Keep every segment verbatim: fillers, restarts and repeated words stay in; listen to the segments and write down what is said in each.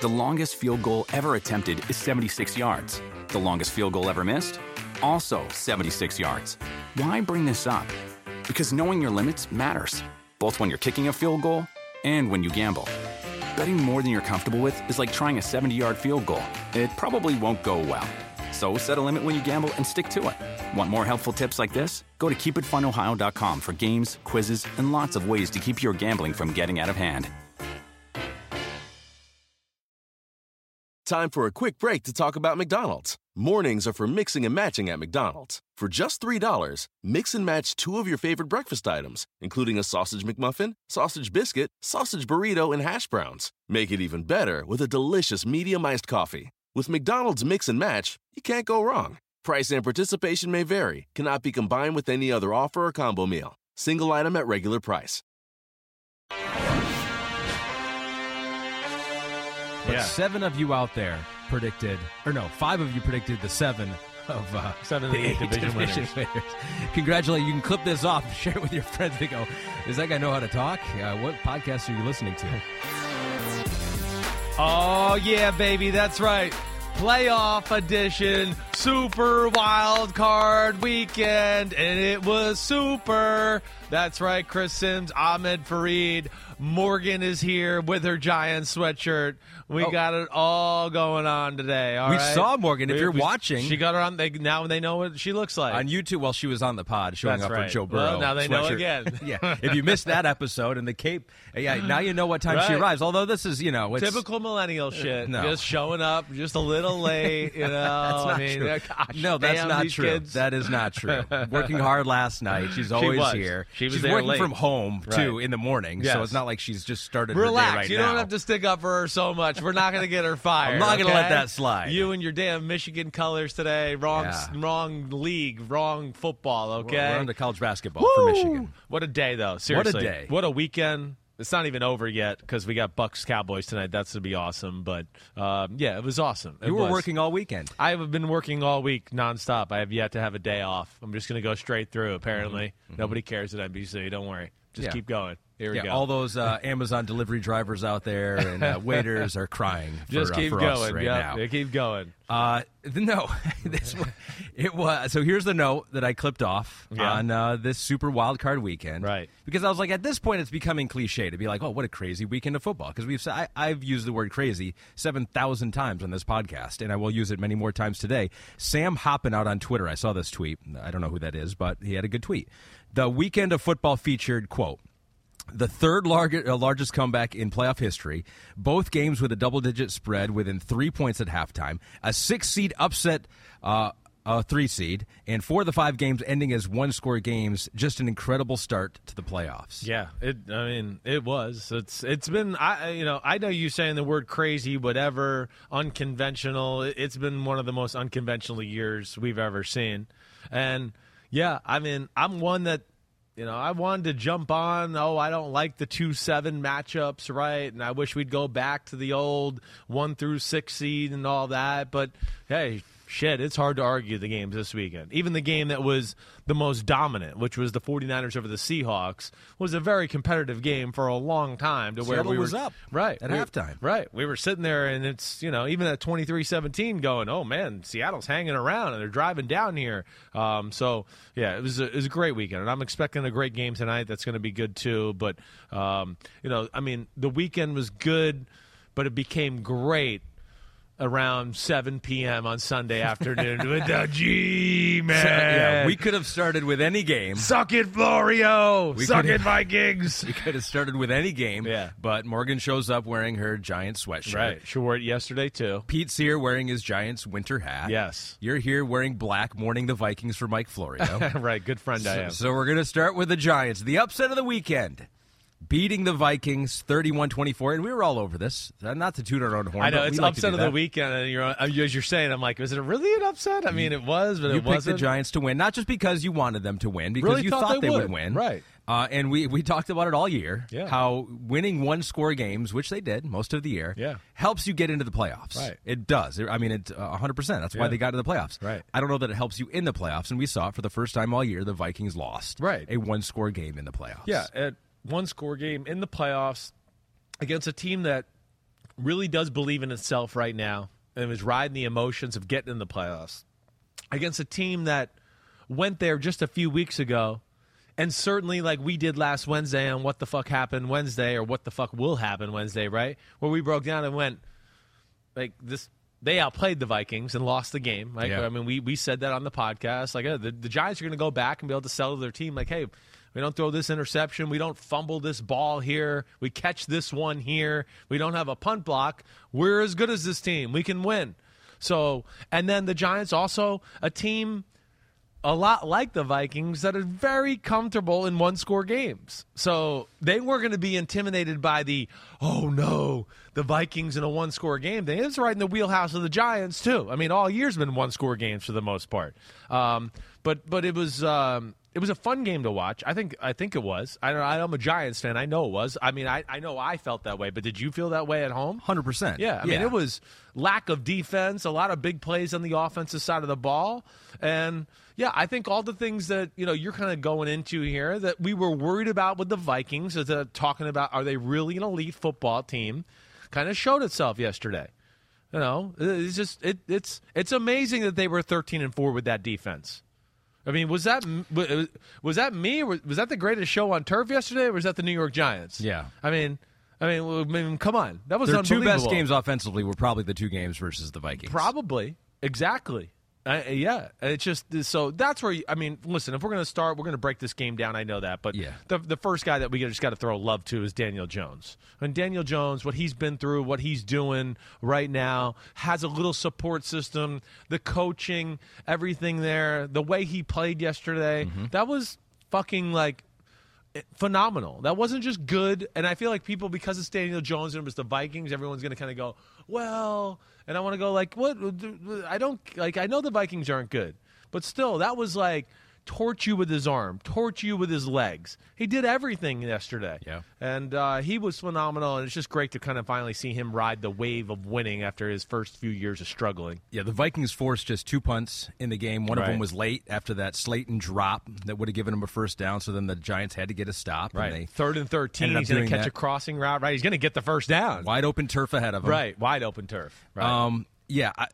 The longest field goal ever attempted is seventy-six yards. The longest field goal ever missed? Also seventy-six yards. Why bring this up? Because knowing your limits matters, both when you're kicking a field goal and when you gamble. Betting more than you're comfortable with is like trying a seventy-yard field goal. It probably won't go well. So set a limit when you gamble and stick to it. Want more helpful tips like this? Go to keep it fun ohio dot com for games, quizzes, and lots of ways to keep your gambling from getting out of hand. Time for a quick break to talk about McDonald's. Mornings are for mixing and matching at McDonald's. For just three dollars, mix and match two of your favorite breakfast items, including a sausage McMuffin, sausage biscuit, sausage burrito, and hash browns. Make it even better with a delicious medium iced coffee. With McDonald's Mix and Match, you can't go wrong. Price and participation may vary. Cannot be combined with any other offer or combo meal. Single item at regular price. But Yeah. seven of you out there predicted, or no, five of you predicted the seven of uh, Seven of the the eight eight division division winners. Congratulations. You can clip this off, share it with your friends. They go, does that guy know how to talk? Uh, what podcast are you listening to? Oh, yeah, baby, that's right. Playoff edition, Super Wild Card Weekend, and it was super. That's right, Chris Sims, Ahmed Fareed, Morgan is here with her Giants sweatshirt. We Oh. got it all going on today. All We right? saw Morgan. If We- you're we- watching- she got her on. They, now they know what she looks like. On YouTube, while she was on the pod, showing That's up right. for Joe Burrow. Well, now they know sweatshirt. again. Yeah. If you missed that episode and the cape, yeah, now you know what time she Right. arrives. Although this is, you know, it's Typical millennial shit. no. Just showing up just a little late. You know, That's not I mean, true. uh, gosh, no, that's damn, not these true. kids. That is not true. Working hard last night. She's always was. here. She was she's there working late. from home too Right. in the morning, Yes. so it's not like she's just started Relax. her day right you now. don't have to stick up for her so much. We're not going to get her fired. I'm not gonna okay? let that slide. You and your damn Michigan colors today. Wrong, Yeah. wrong league. Wrong football. Okay. We're, we're on to college basketball Woo! for Michigan. What a day, though. Seriously. day. What a weekend. It's not even over yet because we got Bucks Cowboys tonight. That's going to be awesome. But um, yeah, it was awesome. It You were was. working all weekend. I have been working all week nonstop. I have yet to have a day off. I'm just going to go straight through, apparently. Mm-hmm. Nobody cares at N B C. Don't worry. Just Yeah. keep going. Here we Yeah, go. all those uh, Amazon delivery drivers out there and uh, waiters are crying for, just uh, keep for going. us right Yep, now. they keep going. Uh, no, this one, it was. So here's the note that I clipped off Yeah. on uh, this Super Wild Card weekend, Right. Because I was like, at this point, it's becoming cliche to be like, oh, what a crazy weekend of football. Because we've, I, I've used the word crazy seven thousand times on this podcast, and I will use it many more times today. Sam Hoppin out on Twitter. I saw this tweet. I don't know who that is, but he had a good tweet. The weekend of football featured quote. The third large, uh, largest comeback in playoff history, both games with a double-digit spread within three points at halftime, a six-seed upset, uh, a three-seed, and four of the five games ending as one-score games. Just an incredible start to the playoffs. Yeah, it. I mean, it was. It's. It's been. I. You know. I know you saying the word crazy, whatever, unconventional. It- It's been one of the most unconventional years we've ever seen, and yeah, I mean, I'm one that. You know, I wanted to jump on, oh, I don't like the two seven matchups, right? And I wish we'd go back to the old one through six seed and all that. But, hey, shit, it's hard to argue the games this weekend. Even the game that was the most dominant, which was the 49ers over the Seahawks, was a very competitive game for a long time. To where Seattle we were, was up right at we- halftime. Right. We were sitting there, and it's, you know, even at twenty-three seventeen going, oh, man, Seattle's hanging around, and they're driving down here. Um, so, yeah, it was, a, it was a great weekend, and I'm expecting a great game tonight. That's going to be good, too. But, um, you know, I mean, the weekend was good, but it became great around seven p.m. on Sunday afternoon with the G-Man. Yeah, we could have started with any game. Suck it, Florio. We Suck could- it, Vikings. We could have started with any game. Yeah. But Morgan shows up wearing her Giants sweatshirt. Right. She wore it yesterday, too. Pete's here wearing his Giants winter hat. Yes. You're here wearing black, mourning the Vikings for Mike Florio. Right. Good friend I so, am. so we're going to start with the Giants. The upset of the weekend. Beating the Vikings thirty-one twenty-four. And we were all over this. Not to toot our own horn. I know, but it's we like to upset do of the that. weekend, and you're, as you're saying, I'm like, is it really an upset? I mean, it was, but You it picked wasn't. the Giants to win, not just because you wanted them to win, because Really you thought thought they they would, would. win. Right. Uh, and we, we talked about it all year, Yeah. how winning one-score games, which they did most of the year, Yeah. helps you get into the playoffs. Right. It does. I mean, it uh, one hundred percent. That's why Yeah. they got to the playoffs. Right. I don't know that it helps you in the playoffs, and we saw it for the first time all year. The Vikings lost Right. a one-score game in the playoffs. Yeah, at one score game in the playoffs against a team that really does believe in itself right now and is riding the emotions of getting in the playoffs against a team that went there just a few weeks ago, and certainly like we did last Wednesday on What the Fuck Happened Wednesday, or What the Fuck Will Happen Wednesday, right? Where we broke down and went, like, this, they outplayed the Vikings and lost the game. Like, yeah. I mean, we we said that on the podcast. Like, uh, the, the Giants are going to go back and be able to sell to their team, like, hey, we don't throw this interception. We don't fumble this ball here. We catch this one here. We don't have a punt block. We're as good as this team. We can win. So, and then the Giants also a team a lot like the Vikings that are very comfortable in one-score games. So they weren't going to be intimidated by the, oh, no, the Vikings in a one-score game. They It's right in the wheelhouse of the Giants, too. I mean, all year's been one-score games for the most part. Um, but but it was um, it was a fun game to watch. I think I think it was. I don't, I'm a Giants fan. I know it was. I mean, I, I know I felt that way. But did you feel that way at home? one hundred percent. Yeah. I yeah. mean, it was lack of defense, a lot of big plays on the offensive side of the ball. And, yeah, I think all the things that, you know, you're kind of going into here that we were worried about with the Vikings, is that talking about are they really an elite football team, kind of showed itself yesterday. You know, it's just it, it's it's amazing that they were thirteen and four with that defense. I mean, was that was that me? Or was that the greatest show on turf yesterday, or was that the New York Giants? Yeah. I mean, I mean, I mean come on, that was Their two unbelievable. best games offensively were probably the two games versus the Vikings. Probably, exactly. Uh, yeah, it's just so that's where you, I mean, listen. If we're going to start, we're going to break this game down. I know that, but yeah. the the first guy that we just got to throw love to is Daniel Jones. And Daniel Jones, what he's been through, what he's doing right now, has a little support system, the coaching, everything there, the way he played yesterday, mm-hmm. that was fucking like phenomenal. That wasn't just good. And I feel like people, because it's Daniel Jones and it was the Vikings, everyone's going to kind of go, well. And I want to go like, what? I don't like. I know the Vikings aren't good, but still, that was like torch you with his arm, torch you with his legs. He did everything yesterday. Yeah, and uh, he was phenomenal. And it's just great to kind of finally see him ride the wave of winning after his first few years of struggling. Yeah, the Vikings forced just two punts in the game. One right. of them was late after that Slayton drop that would have given him a first down. So then the Giants had to get a stop. Right, and they third and thirteen. He's going to catch that. a crossing route. Right, he's going to get the first down. Wide open turf ahead of him. Right, wide open turf. Right. Um. Yeah. I,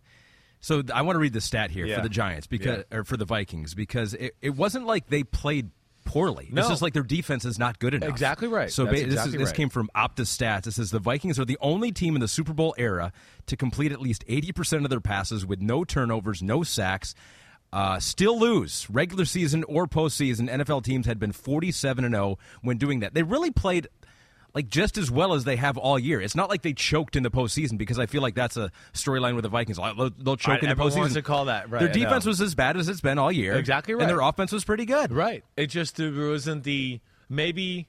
so I want to read the stat here yeah. for the Giants because, yeah. or for the Vikings, because it, it wasn't like they played poorly. No. It's just like their defense is not good enough. Exactly right. So That's ba- this, exactly is, this right. came from Opta Stats. It says the Vikings are the only team in the Super Bowl era to complete at least eighty percent of their passes with no turnovers, no sacks. Uh, still lose regular season or postseason. N F L teams had been forty-seven and oh when doing that. They really played like just as well as they have all year. It's not like they choked in the postseason, because I feel like that's a storyline with the Vikings. They'll, they'll choke Right, in the everyone postseason. wants to call that, right, Their I defense know. was as bad as it's been all year. Exactly right. And their offense was pretty good. Right. It just it wasn't the maybe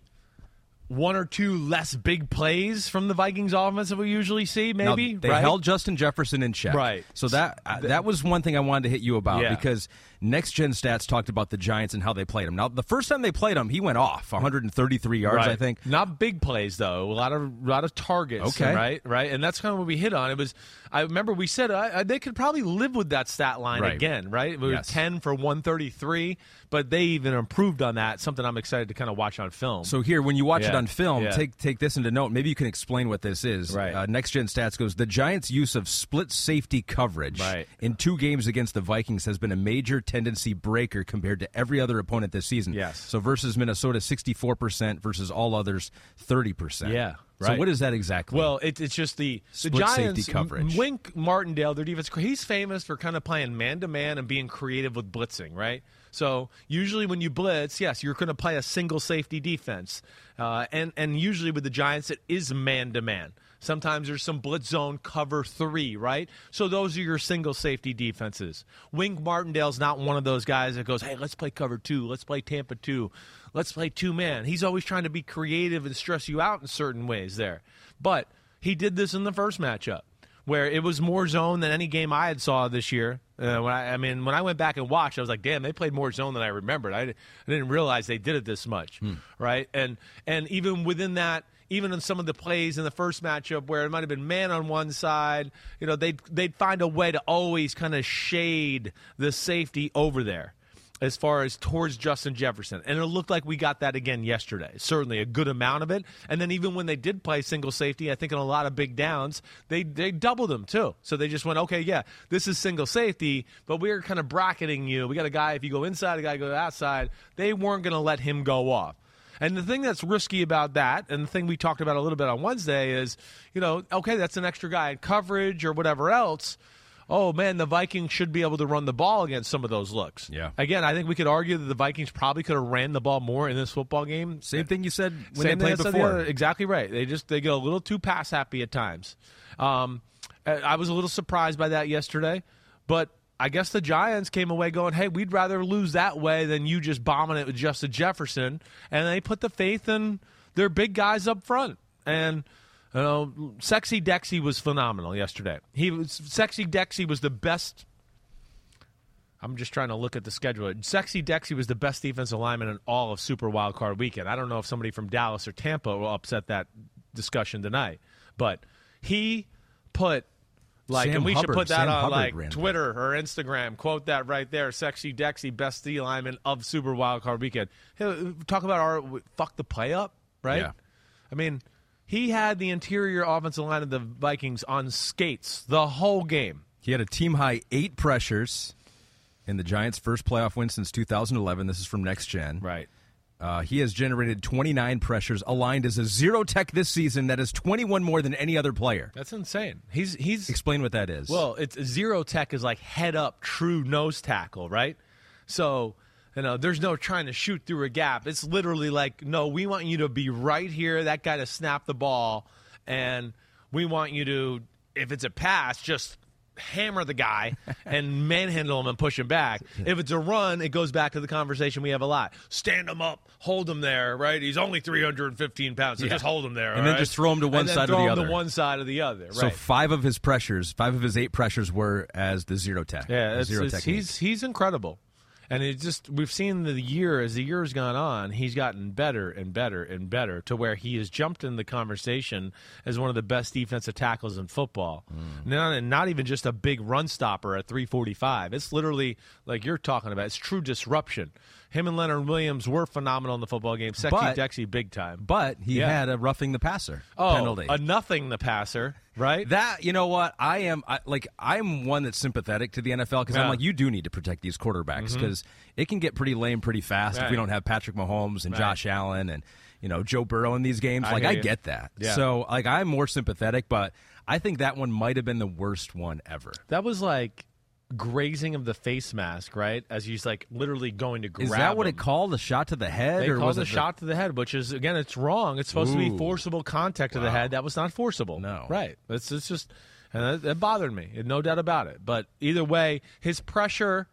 one or two less big plays from the Vikings offense that we usually see, maybe. Now, they right? held Justin Jefferson in check. Right. So that uh, that was one thing I wanted to hit you about, Yeah. because Next Gen Stats talked about the Giants and how they played him. Now, the first time they played him, he went off one hundred thirty-three yards, Right. I think. Not big plays though. A lot of lot of targets. Okay. Right. Right. And that's kind of what we hit on. It was. I remember we said uh, uh, they could probably live with that stat line Right. again. Right. It was Yes. ten for one thirty-three, but they even improved on that. Something I'm excited to kind of watch on film. So here, when you watch it Yeah. on film, Yeah. take take this into note. Maybe you can explain what this is. Right. Uh, Next Gen Stats goes, the Giants' use of split safety coverage Right. in two games against the Vikings has been a major tendency breaker compared to every other opponent this season. Yes. So versus Minnesota, sixty-four percent versus all others, thirty percent. Yeah. So Right. what is that exactly? Well, it, it's just the the Split Giants. safety coverage. Wink Martindale, their defense. He's famous for kind of playing man to man and being creative with blitzing, right? So usually when you blitz, yes, you're going to play a single safety defense, uh, and and usually with the Giants, it is man to man. Sometimes there's some blitz zone cover three, right? So those are your single safety defenses. Wink Martindale's not one of those guys that goes, hey, let's play cover two, let's play Tampa two, let's play two man. He's always trying to be creative and stress you out in certain ways there. But he did this in the first matchup, where it was more zone than any game I had saw this year. Uh, when I, I mean, when I went back and watched, I was like, damn, they played more zone than I remembered. I, I didn't realize they did it this much, Hmm. right? And and even within that, even in some of the plays in the first matchup where it might have been man on one side, you know, they'd, they'd find a way to always kind of shade the safety over there. as far as towards Justin Jefferson. And it looked like we got that again yesterday. Certainly a good amount of it. And then even when they did play single safety, I think in a lot of big downs, they, they doubled them too. So they just went, okay, yeah, this is single safety, but we're kind of bracketing you. We got a guy, if you go inside, a guy go outside. They weren't going to let him go off. And the thing that's risky about that, and the thing we talked about a little bit on Wednesday is, you know, okay, that's an extra guy in coverage or whatever else. Oh, man, the Vikings should be able to run the ball against some of those looks. Yeah. Again, I think we could argue that the Vikings probably could have ran the ball more in this football game. Same thing you said when Same they played thing I said before. the other- exactly right. They just they get a little too pass happy at times. Um, I was a little surprised by that yesterday, but I guess the Giants came away going, hey, we'd rather lose that way than you just bombing it with Justin Jefferson. And they put the faith in their big guys up front. And you know, Sexy Dexy was phenomenal yesterday. He was Sexy Dexy was the best. I'm just trying to look at the schedule. Sexy Dexy was the best defensive lineman in all of Super Wild Card Weekend. I don't know if somebody from Dallas or Tampa will upset that discussion tonight, but he put like, Sam and we Hubbard. should put that Sam on Hubbard like ran Twitter or Instagram. Quote that right there. Sexy Dexy, best D lineman of Super Wild Card Weekend. Hey, talk about our fuck the play up, right? Yeah. I mean. He had the interior offensive line of the Vikings on skates the whole game. He had a team-high eight pressures in the Giants' first playoff win since two thousand eleven. This is from Next Gen. Right. Uh, he has generated twenty-nine pressures, aligned as a zero tech this season. That is twenty-one more than any other player. That's insane. He's he's Explain what that is. Well, it's zero tech is like head up, true nose tackle, right? So, you know, there's no trying to shoot through a gap. It's literally like, no, we want you to be right here, that guy to snap the ball, and we want you to, if it's a pass, just hammer the guy and manhandle him and push him back. If it's a run, it goes back to the conversation we have a lot. Stand him up, hold him there, right? He's only three hundred fifteen pounds, so Yeah. just hold him there. And all then right? just throw him to one and then side or throw the him other. to one side or the other, right? So five of his pressures, five of his eight pressures were as the zero tech. Yeah, the it's, zero it's, technique. he's he's incredible, and it just we've seen the year as the year's gone on, he's gotten better and better and better to where he has jumped in the conversation as one of the best defensive tackles in football. Mm. Not and not even just a big run stopper at three forty-five. It's literally like you're talking about. It's true disruption. Him and Leonard Williams were phenomenal in the football game. Sexy But- Dexy, big time. But he Yeah. had a roughing the passer Oh, penalty. a nothing the passer, right? That, you know what, I am I, like I'm one that's sympathetic to the N F L because Yeah. I'm like, you do need to protect these quarterbacks because it can get pretty lame pretty fast if we Right. don't have Patrick Mahomes and Right. Josh Allen and you know Joe Burrow in these games. I Like hear I you. get that. Yeah. So like I'm more sympathetic, but I think that one might have been the worst one ever. That was like grazing of the face mask, right? As he's like literally going to grab Is that what him. it called? A shot to the head, They or called was a it the- shot to the head, which is again, it's wrong. It's supposed to be Ooh. forcible contact to the head. That was not forcible. No. right? It's it's just, and that, that bothered me. No doubt about it. But either way, his pressure,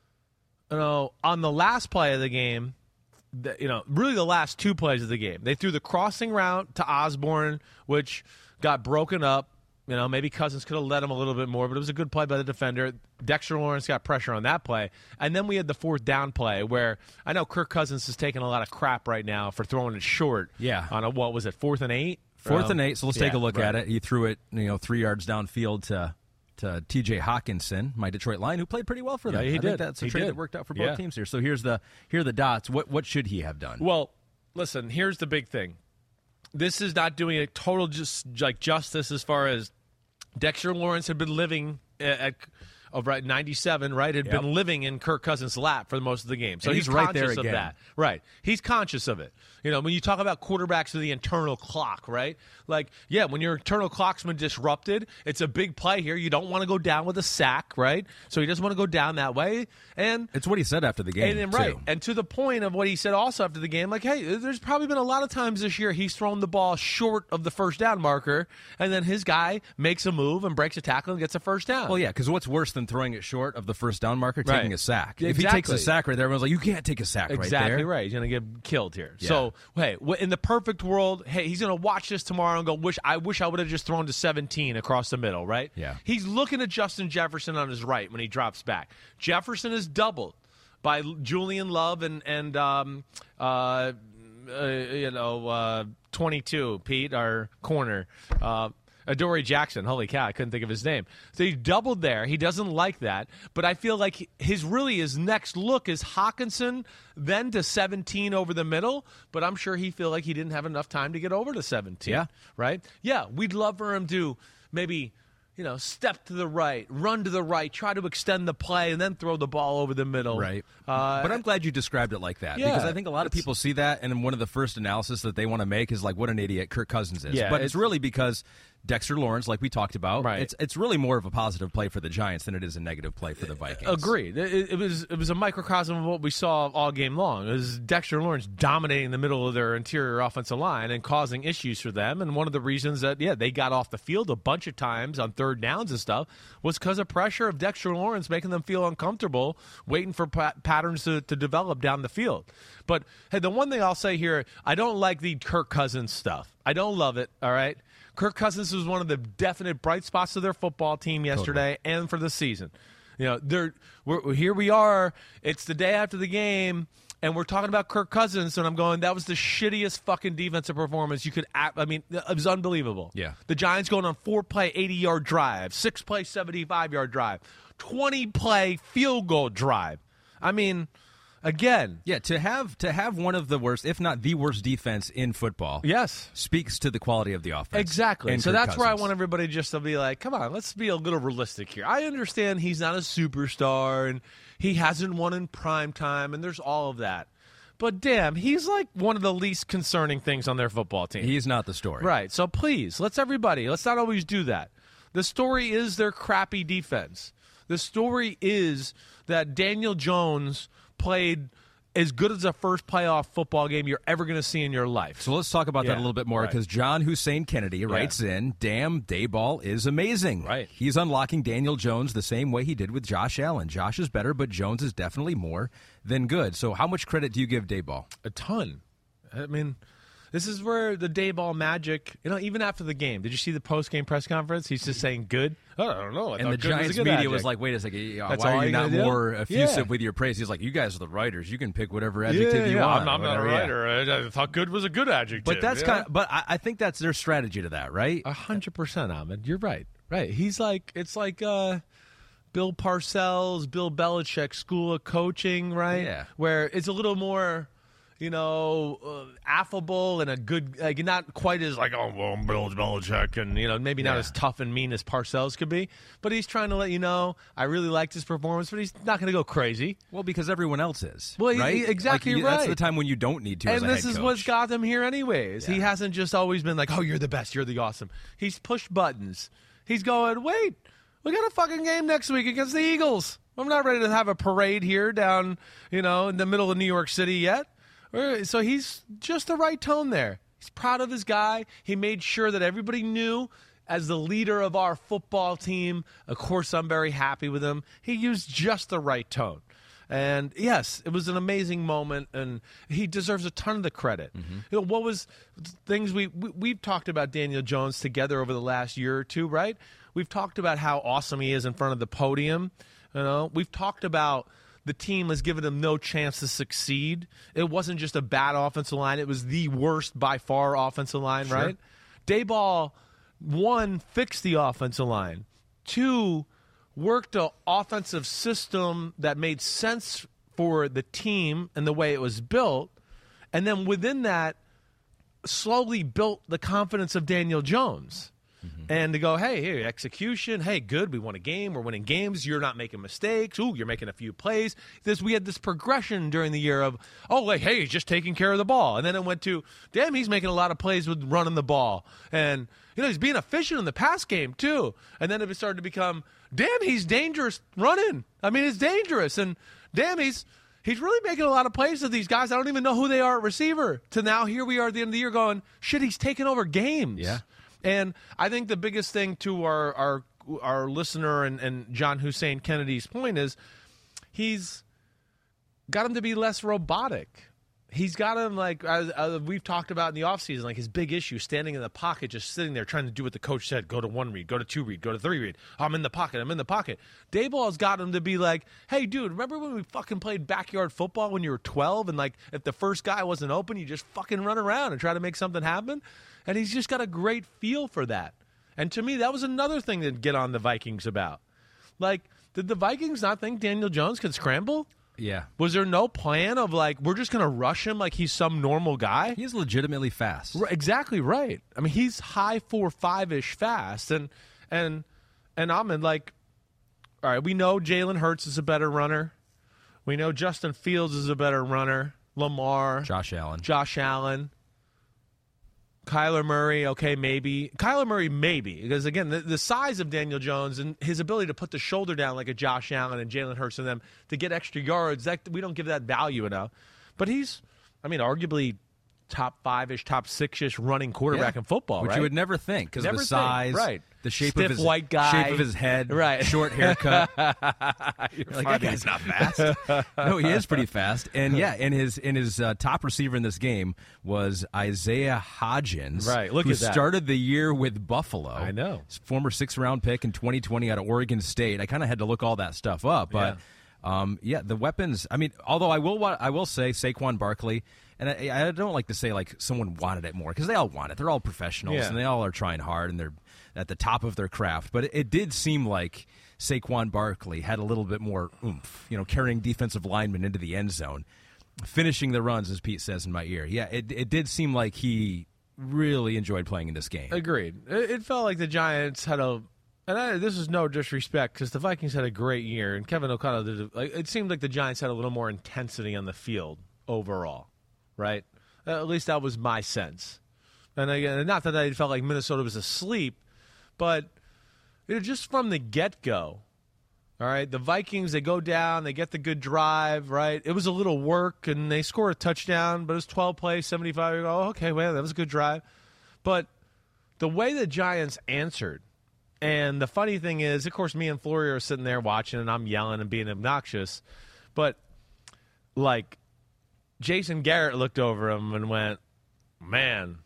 you know, on the last play of the game, the, you know, really the last two plays of the game, they threw the crossing route to Osborne, which got broken up. You know, maybe Cousins could have led him a little bit more, but it was a good play by the defender. Dexter Lawrence got pressure on that play. And then we had the fourth down play where I know Kirk Cousins is taking a lot of crap right now for throwing it short. Yeah. On a, what was it, fourth and eight? Fourth Um, and eight. So let's take yeah, a look right. at it. He threw it, you know, three yards downfield to to T J Hawkinson, my Detroit Lion, who played pretty well for them. Yeah, he I did. think that's a He trade did. that worked out for both Yeah. teams here. So here's the here are the dots. What what should he have done? Well, listen, here's the big thing. This is not doing a total just like justice as far as Dexter Lawrence had been living at, at of right ninety-seven, right? Had Yep. been living in Kirk Cousins' lap for most of the game. So And he's, he's right conscious there of again. that. Right. He's conscious of it. You know, when you talk about quarterbacks with the internal clock, right? Like, yeah, when your internal clock's been disrupted, it's a big play here. You don't want to go down with a sack, right? So he doesn't want to go down that way. And It's what he said after the game, and, and right, too. and to the point of what he said also after the game, like, hey, there's probably been a lot of times this year he's thrown the ball short of the first down marker, and then his guy makes a move and breaks a tackle and gets a first down. Well, yeah, because what's worse than throwing it short of the first down marker? Taking Right. a sack. Yeah, If he takes a exactly. sack right there, everyone's like, you can't take a sack exactly right there. right. He's going to get killed here. Yeah. So, hey, w- in the perfect world, hey, he's going to watch this tomorrow and go, "Wish I wish I would have just thrown to seventeen across the middle." Right? Yeah. He's looking at Justin Jefferson on his right when he drops back. Jefferson is doubled by Julian Love and and um, uh, uh, you know uh, twenty-two Pete, our corner. Uh, Adoree Jackson. Holy cow, I couldn't think of his name. So he doubled there. He doesn't like that. But I feel like his really his next look is Hawkinson, then to seventeen over the middle. But I'm sure he feel like he didn't have enough time to get over to seventeen. Yeah. Right? Yeah, we'd love for him to maybe – you know, step to the right, run to the right, try to extend the play, and then throw the ball over the middle. Right. Uh, but I'm glad you described it like that yeah, because I think a lot of people see that, and then one of the first analysis that they want to make is like, what an idiot Kirk Cousins is. Yeah, but it's, it's really because Dexter Lawrence, like we talked about, right. it's it's really more of a positive play for the Giants than it is a negative play for the Vikings. Agreed. It, it was it was a microcosm of what we saw all game long. It was Dexter Lawrence dominating the middle of their interior offensive line and causing issues for them. And one of the reasons that, yeah, they got off the field a bunch of times on third downs and stuff was because of pressure of Dexter Lawrence making them feel uncomfortable, waiting for pa- patterns to, to develop down the field. But, hey, the one thing I'll say here, I don't like the Kirk Cousins stuff. I don't love it, all right? Kirk Cousins was one of the definite bright spots of their football team yesterday totally. and for the season. You know, they're we're, here we are. It's the day after the game, and we're talking about Kirk Cousins, and I'm going, that was the shittiest fucking defensive performance you could – I mean, it was unbelievable. Yeah. The Giants going on four-play eighty-yard drive, six-play seventy-five-yard drive, twenty-play field goal drive. I mean – Again, yeah, to have to have one of the worst, if not the worst, defense in football, yes, speaks to the quality of the offense. Exactly. So Kirk that's Cousins. where I want everybody just to be like, come on, let's be a little realistic here. I understand he's not a superstar and he hasn't won in prime time, and there's all of that. But damn, he's like one of the least concerning things on their football team. He's not the story, right? So please, let's everybody, let's not always do that. The story is their crappy defense. The story is that Daniel Jones played as good as a first playoff football game you're ever going to see in your life. So let's talk about yeah, that a little bit more because right. John Hussein Kennedy writes yeah. in, damn, Daboll is amazing. Right. He's unlocking Daniel Jones the same way he did with Josh Allen. Josh is better, but Jones is definitely more than good. So how much credit do you give Daboll? A ton. I mean, this is where the Daboll magic, you know, even after the game. Did you see the post-game press conference? He's just saying good. Oh, I don't know. I and the Giants was media adjective. was like, wait a second, why are you not more do? effusive yeah. with your praise? He's like, you guys are the writers. You can pick whatever adjective yeah, you yeah. want. I'm, I'm not a writer. Yeah. I thought good was a good adjective. But that's yeah? kind of, but I, I think that's their strategy to that, right? A hundred percent, Ahmed. You're right. Right. He's like, it's like uh, Bill Parcells, Bill Belichick School of Coaching, right? Yeah. Where it's a little more, you know, uh, affable and a good, like not quite as like, oh, well, Bill Belichick, and, you know, maybe not yeah. as tough and mean as Parcells could be. But he's trying to let you know, I really liked his performance, but he's not going to go crazy. Well, because everyone else is. Well, right? he, exactly like, right. That's the time when you don't need to. And as a this head is coach. what's got him here, anyways. Yeah. He hasn't just always been like, oh, you're the best, you're the awesome. He's pushed buttons. He's going, wait, we got a fucking game next week against the Eagles. I'm not ready to have a parade here down, you know, in the middle of New York City yet. So he's just the right tone there. He's proud of his guy. He made sure that everybody knew as the leader of our football team, of course I'm very happy with him. He used just the right tone. And, yes, it was an amazing moment, and he deserves a ton of the credit. Mm-hmm. You know, what was things we, we, we've talked about Daniel Jones together over the last year or two, right? We've talked about how awesome he is in front of the podium. You know, we've talked about the team has given him no chance to succeed. It wasn't just a bad offensive line. It was the worst by far offensive line, sure. right? Daboll, one, fixed the offensive line. Two, worked an offensive system that made sense for the team and the way it was built. And then within that, slowly built the confidence of Daniel Jones. Mm-hmm. And to go, hey, hey, execution, hey, good, we won a game, we're winning games, you're not making mistakes, ooh, you're making a few plays. This, we had this progression during the year of, oh, like, hey, he's just taking care of the ball. And then it went to, damn, he's making a lot of plays with running the ball. And, you know, he's being efficient in the pass game, too. And then it started to become, damn, he's dangerous running. I mean, it's dangerous. And, damn, he's he's really making a lot of plays with these guys. I don't even know who they are at receiver. To now, here we are at the end of the year going, shit, he's taking over games. Yeah. And I think the biggest thing to our our, our listener and, and John Hussein Kennedy's point is he's got him to be less robotic. He's got him, like, as, as we've talked about in the offseason, like his big issue, standing in the pocket, just sitting there trying to do what the coach said. Go to one read, go to two read, go to three read. I'm in the pocket, I'm in the pocket. Daboll's got him to be like, hey, dude, remember when we fucking played backyard football when you were twelve? And, like, if the first guy wasn't open, you just fucking run around and try to make something happen? And he's just got a great feel for that. And to me, that was another thing to get on the Vikings about. Like, did the Vikings not think Daniel Jones could scramble? Yeah. Was there no plan of, like, we're just going to rush him like he's some normal guy? He's legitimately fast. R- exactly right. I mean, he's high four five-ish fast. And, and, and I'm in, like, all right, we know Jalen Hurts is a better runner. We know Justin Fields is a better runner. Lamar. Josh Allen. Josh Allen. Kyler Murray, okay, maybe. Kyler Murray, maybe. Because, again, the, the size of Daniel Jones and his ability to put the shoulder down like a Josh Allen and Jalen Hurts and them to get extra yards, that we don't give that value enough. But he's, I mean, arguably top five-ish, top six-ish running quarterback yeah. in football, Which right? you would never think because of the Never size, think, right. the shape Stiff of his white guy. shape of his head, right. short haircut. You're like, that guy's not fast. No, he is pretty fast. And yeah, and his and his uh, top receiver in this game was Isaiah Hodgins, right. Look who at that. started the year with Buffalo. I know. Former six-round pick in twenty twenty out of Oregon State. I kind of had to look all that stuff up, but yeah. Um, yeah, the weapons. I mean, although I will, I will say Saquon Barkley, and I, I don't like to say like someone wanted it more because they all want it. They're all professionals yeah. and they all are trying hard and they're at the top of their craft. But it, it did seem like Saquon Barkley had a little bit more oomph, you know, carrying defensive linemen into the end zone, finishing the runs, as Pete says in my ear. Yeah, it it did seem like he really enjoyed playing in this game. Agreed. It, it felt like the Giants had a. And I, this is no disrespect because the Vikings had a great year, and Kevin O'Connell did. A, like, it seemed like the Giants had a little more intensity on the field overall, right? Uh, at least that was my sense. And again, not that I felt like Minnesota was asleep, but you know, just from the get-go, all right, the Vikings, they go down, they get the good drive, right? It was a little work, and they score a touchdown, but it was twelve plays, seventy-five. You go, oh, okay, well, that was a good drive. But the way the Giants answered, and the funny thing is, of course, me and Flory are sitting there watching, and I'm yelling and being obnoxious. But, like, Jason Garrett looked over him and went, man,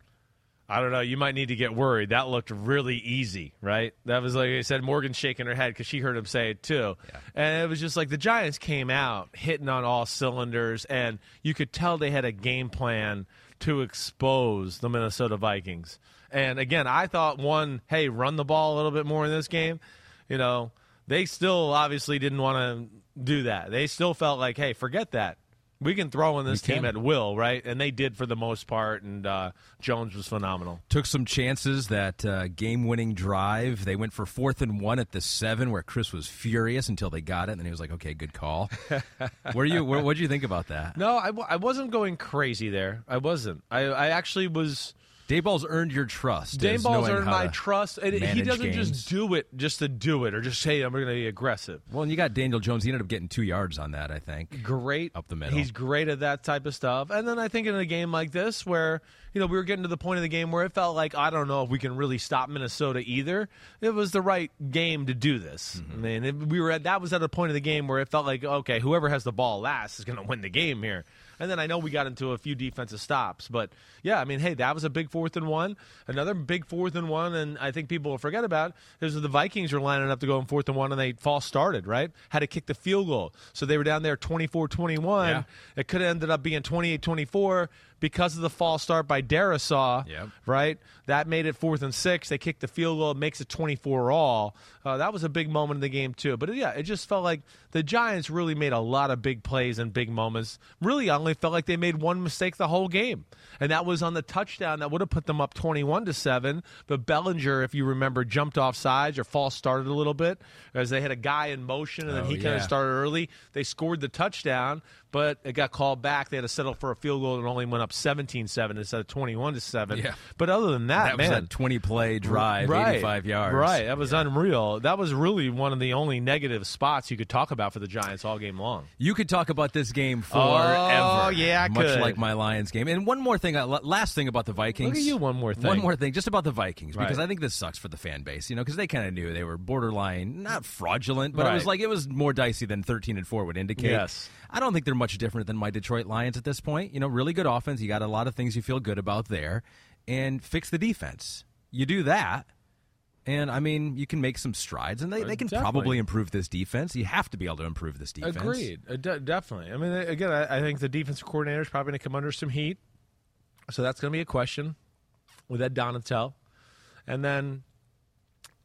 I don't know, you might need to get worried. That looked really easy, right? That was like I said, Morgan shaking her head because she heard him say it too. Yeah. And it was just like the Giants came out hitting on all cylinders, and you could tell they had a game plan to expose the Minnesota Vikings. And, again, I thought, one, hey, run the ball a little bit more in this game. You know, they still obviously didn't want to do that. They still felt like, hey, forget that. We can throw in this team at will, right? And they did for the most part, and uh, Jones was phenomenal. Took some chances, that uh, game-winning drive. They went for fourth and one at the seven where Chris was furious until they got it, and then he was like, okay, good call. Where you? What did you think about that? No, I, I wasn't going crazy there. I wasn't. I, I actually was – Dayball's earned your trust. Dayball's earned my trust. And he doesn't games. just do it just to do it or just say, I'm going to be aggressive. Well, and you got Daniel Jones. He ended up getting two yards on that, I think. Great. Up the middle. He's great at that type of stuff. And then I think in a game like this where, you know, we were getting to the point of the game where it felt like, I don't know if we can really stop Minnesota either. It was the right game to do this. Mm-hmm. I mean, it, we were at, that was at a point of the game where it felt like, okay, whoever has the ball last is going to win the game here. And then I know we got into a few defensive stops. But, yeah, I mean, hey, that was a big fourth and one. Another big fourth and one, and I think people will forget about, is that the Vikings were lining up to go in fourth and one, and they false started, right? Had to kick the field goal. So they were down there twenty-four twenty-one. Yeah. It could have ended up being twenty-eight twenty-four because of the false start by Darisaw, yep. right? That made it fourth and six. They kicked the field goal. It makes it twenty-four all. Uh, that was a big moment in the game, too. But, yeah, it just felt like the Giants really made a lot of big plays and big moments. Really, I only felt like they made one mistake the whole game, and that was on the touchdown that would have put them up twenty-one to seven. But Bellinger, if you remember, jumped off sides or false started a little bit as they had a guy in motion, and then oh, he yeah. kind of started early. They scored the touchdown, but it got called back. They had to settle for a field goal and only went up seventeen seven instead of twenty-one to seven. Yeah. But other than that, that man, was a twenty-play drive, right, eighty-five yards. Right, that was yeah. unreal. That was really one of the only negative spots you could talk about for the Giants all game long. You could talk about this game forever. Oh, yeah, I much could. like my Lions game. And one more thing, last thing about the Vikings. Look at you, one more thing. One more thing, just about the Vikings, because right. I think this sucks for the fan base, you know, because they kind of knew they were borderline, not fraudulent, but right. it was like it was more dicey than thirteen and four would indicate. Yes. I don't think they're much different than my Detroit Lions at this point. You know, really good offense. You got a lot of things you feel good about there, and fix the defense. You do that. And, I mean, you can make some strides, and they, they can definitely. probably improve this defense. You have to be able to improve this defense. Agreed. Uh, de- definitely. I mean, again, I, I think the defensive coordinator is probably going to come under some heat. So that's going to be a question with Ed Donatel. And then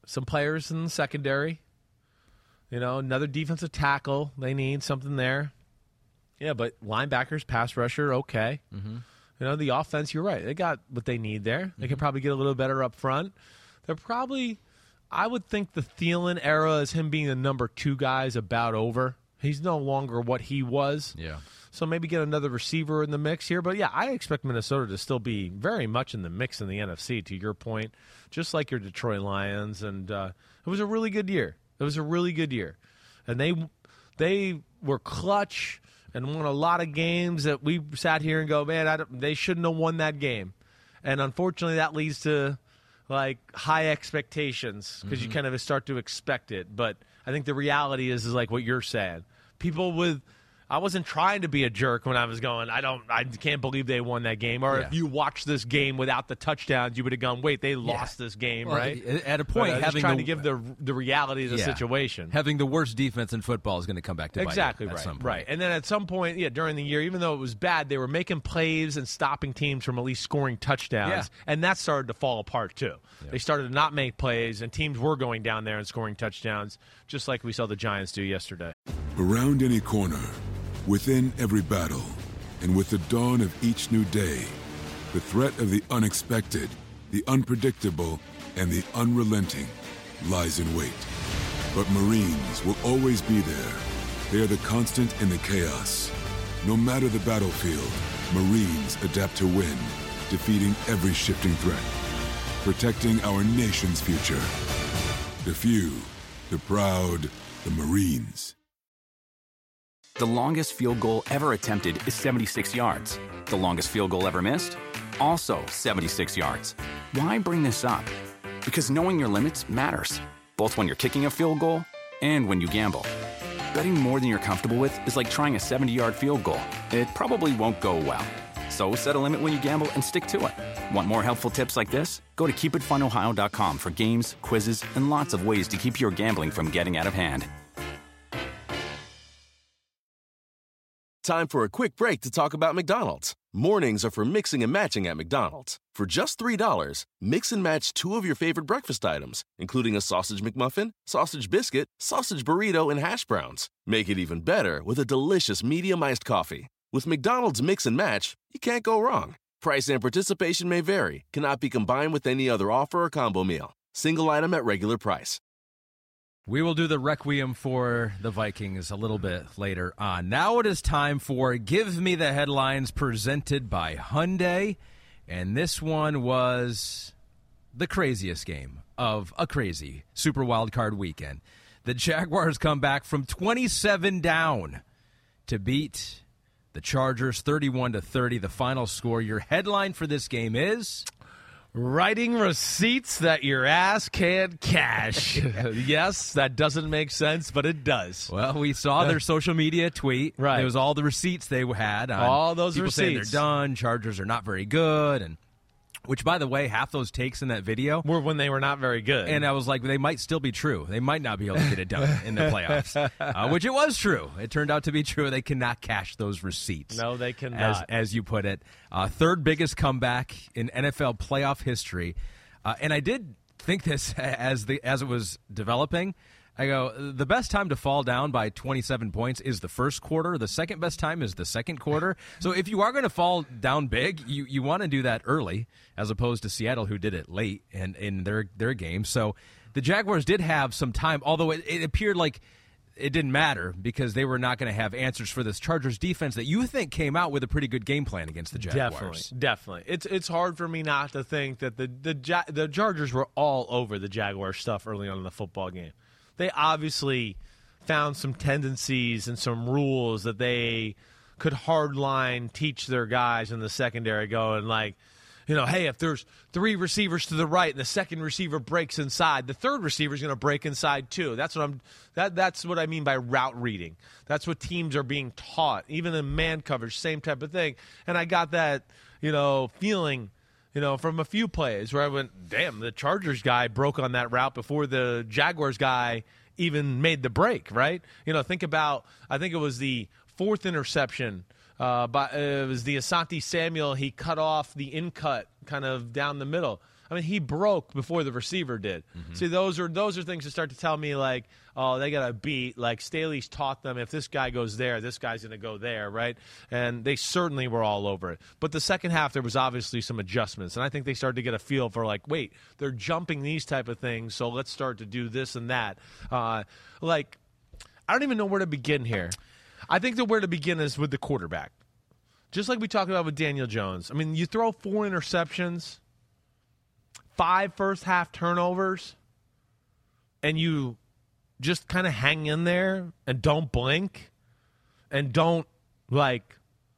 some players in the secondary. You know, another defensive tackle. They need something there. Yeah, but linebackers, pass rusher, okay. Mm-hmm. You know, the offense, you're right. They got what they need there. Mm-hmm. They could probably get a little better up front. They're probably, I would think the Thielen era is him being the number two guy is about over. He's no longer what he was. Yeah. So maybe get another receiver in the mix here. But, yeah, I expect Minnesota to still be very much in the mix in the N F C, to your point, just like your Detroit Lions. And uh, it was a really good year. It was a really good year. And they they were clutch and won a lot of games that we sat here and go, man, I don't, they shouldn't have won that game. And unfortunately, that leads to, like, high expectations because mm-hmm. you kind of start to expect it. But I think the reality is, is like what you're saying. People with – I wasn't trying to be a jerk when I was going, I don't, I can't believe they won that game. Or yeah. if you watched this game without the touchdowns, you would have gone, wait, they lost yeah. this game, well, right? At a point, but, uh, having just trying the, to give the the reality of the yeah. situation. Having the worst defense in football is going to come back to bite exactly you at right, some point. right. And then at some point, yeah, during the year, even though it was bad, they were making plays and stopping teams from at least scoring touchdowns, yeah. and that started to fall apart too. Yeah. They started to not make plays, and teams were going down there and scoring touchdowns, just like we saw the Giants do yesterday. Around any corner, within every battle, and with the dawn of each new day, the threat of the unexpected, the unpredictable, and the unrelenting lies in wait. But Marines will always be there. They are the constant in the chaos. No matter the battlefield, Marines adapt to win, defeating every shifting threat, protecting our nation's future. The few, the proud, the Marines. The longest field goal ever attempted is seventy-six yards. The longest field goal ever missed? Also seventy-six yards. Why bring this up? Because knowing your limits matters, both when you're kicking a field goal and when you gamble. Betting more than you're comfortable with is like trying a seventy-yard field goal. It probably won't go well. So set a limit when you gamble and stick to it. Want more helpful tips like this? Go to keep it fun ohio dot com for games, quizzes, and lots of ways to keep your gambling from getting out of hand. Time for a quick break to talk about McDonald's. Mornings are for mixing and matching at McDonald's. For just three dollars, mix and match two of your favorite breakfast items, including a sausage McMuffin, sausage biscuit, sausage burrito, and hash browns. Make it even better with a delicious medium iced coffee. With McDonald's Mix and Match, you can't go wrong. Price and participation may vary. Cannot be combined with any other offer or combo meal. Single item at regular price. We will do the Requiem for the Vikings a little bit later on. Now it is time for Give Me the Headlines, presented by Hyundai. And this one was the craziest game of a crazy Super Wildcard weekend. The Jaguars come back from twenty-seven down to beat the Chargers thirty-one to thirty. The final score. Your headline for this game is... Writing receipts that your ass can't cash. Yes, that doesn't make sense, but it does. Well, we saw their social media tweet. Right. It was all the receipts they had. On all those people receipts. saying they're done, Chargers are not very good, and which, by the way, half those takes in that video were when they were not very good. And I was like, they might still be true. They might not be able to get it done in the playoffs, uh, which it was true. It turned out to be true. They cannot cash those receipts. No, they cannot. As, as you put it. Uh, third biggest comeback in N F L playoff history. Uh, and I did think this as the as it was developing. I go, the best time to fall down by twenty-seven points is the first quarter. The second best time is the second quarter. So if you are going to fall down big, you, you want to do that early, as opposed to Seattle, who did it late in, in their, their game. So the Jaguars did have some time, although it, it appeared like it didn't matter because they were not going to have answers for this Chargers defense that you think came out with a pretty good game plan against the Jaguars. Definitely, definitely. It's it's hard for me not to think that the the, the Chargers were all over the Jaguars stuff early on in the football game. They obviously found some tendencies and some rules that they could hardline teach their guys in the secondary going like, you know, hey, if there's three receivers to the right and the second receiver breaks inside, the third receiver is going to break inside too. That's what I'm that that's what I mean by route reading. That's what teams are being taught, even in man coverage, same type of thing. And I got that, you know, feeling You know, from a few plays where I went, damn, the Chargers guy broke on that route before the Jaguars guy even made the break, right? You know, think about, I think it was the fourth interception. Uh, but it was the Asante Samuel. He cut off the in cut kind of down the middle. I mean, he broke before the receiver did. Mm-hmm. See, those are those are things that start to tell me, like, oh, they got to beat. Like, Staley's taught them if this guy goes there, this guy's going to go there, right? And they certainly were all over it. But the second half, there was obviously some adjustments. And I think they started to get a feel for, like, wait, they're jumping these type of things, so let's start to do this and that. Uh, like, I don't even know where to begin here. I think that where to begin is with the quarterback. Just like we talked about with Daniel Jones. I mean, you throw four interceptions, five first-half turnovers, and you just kind of hang in there and don't blink and don't, like,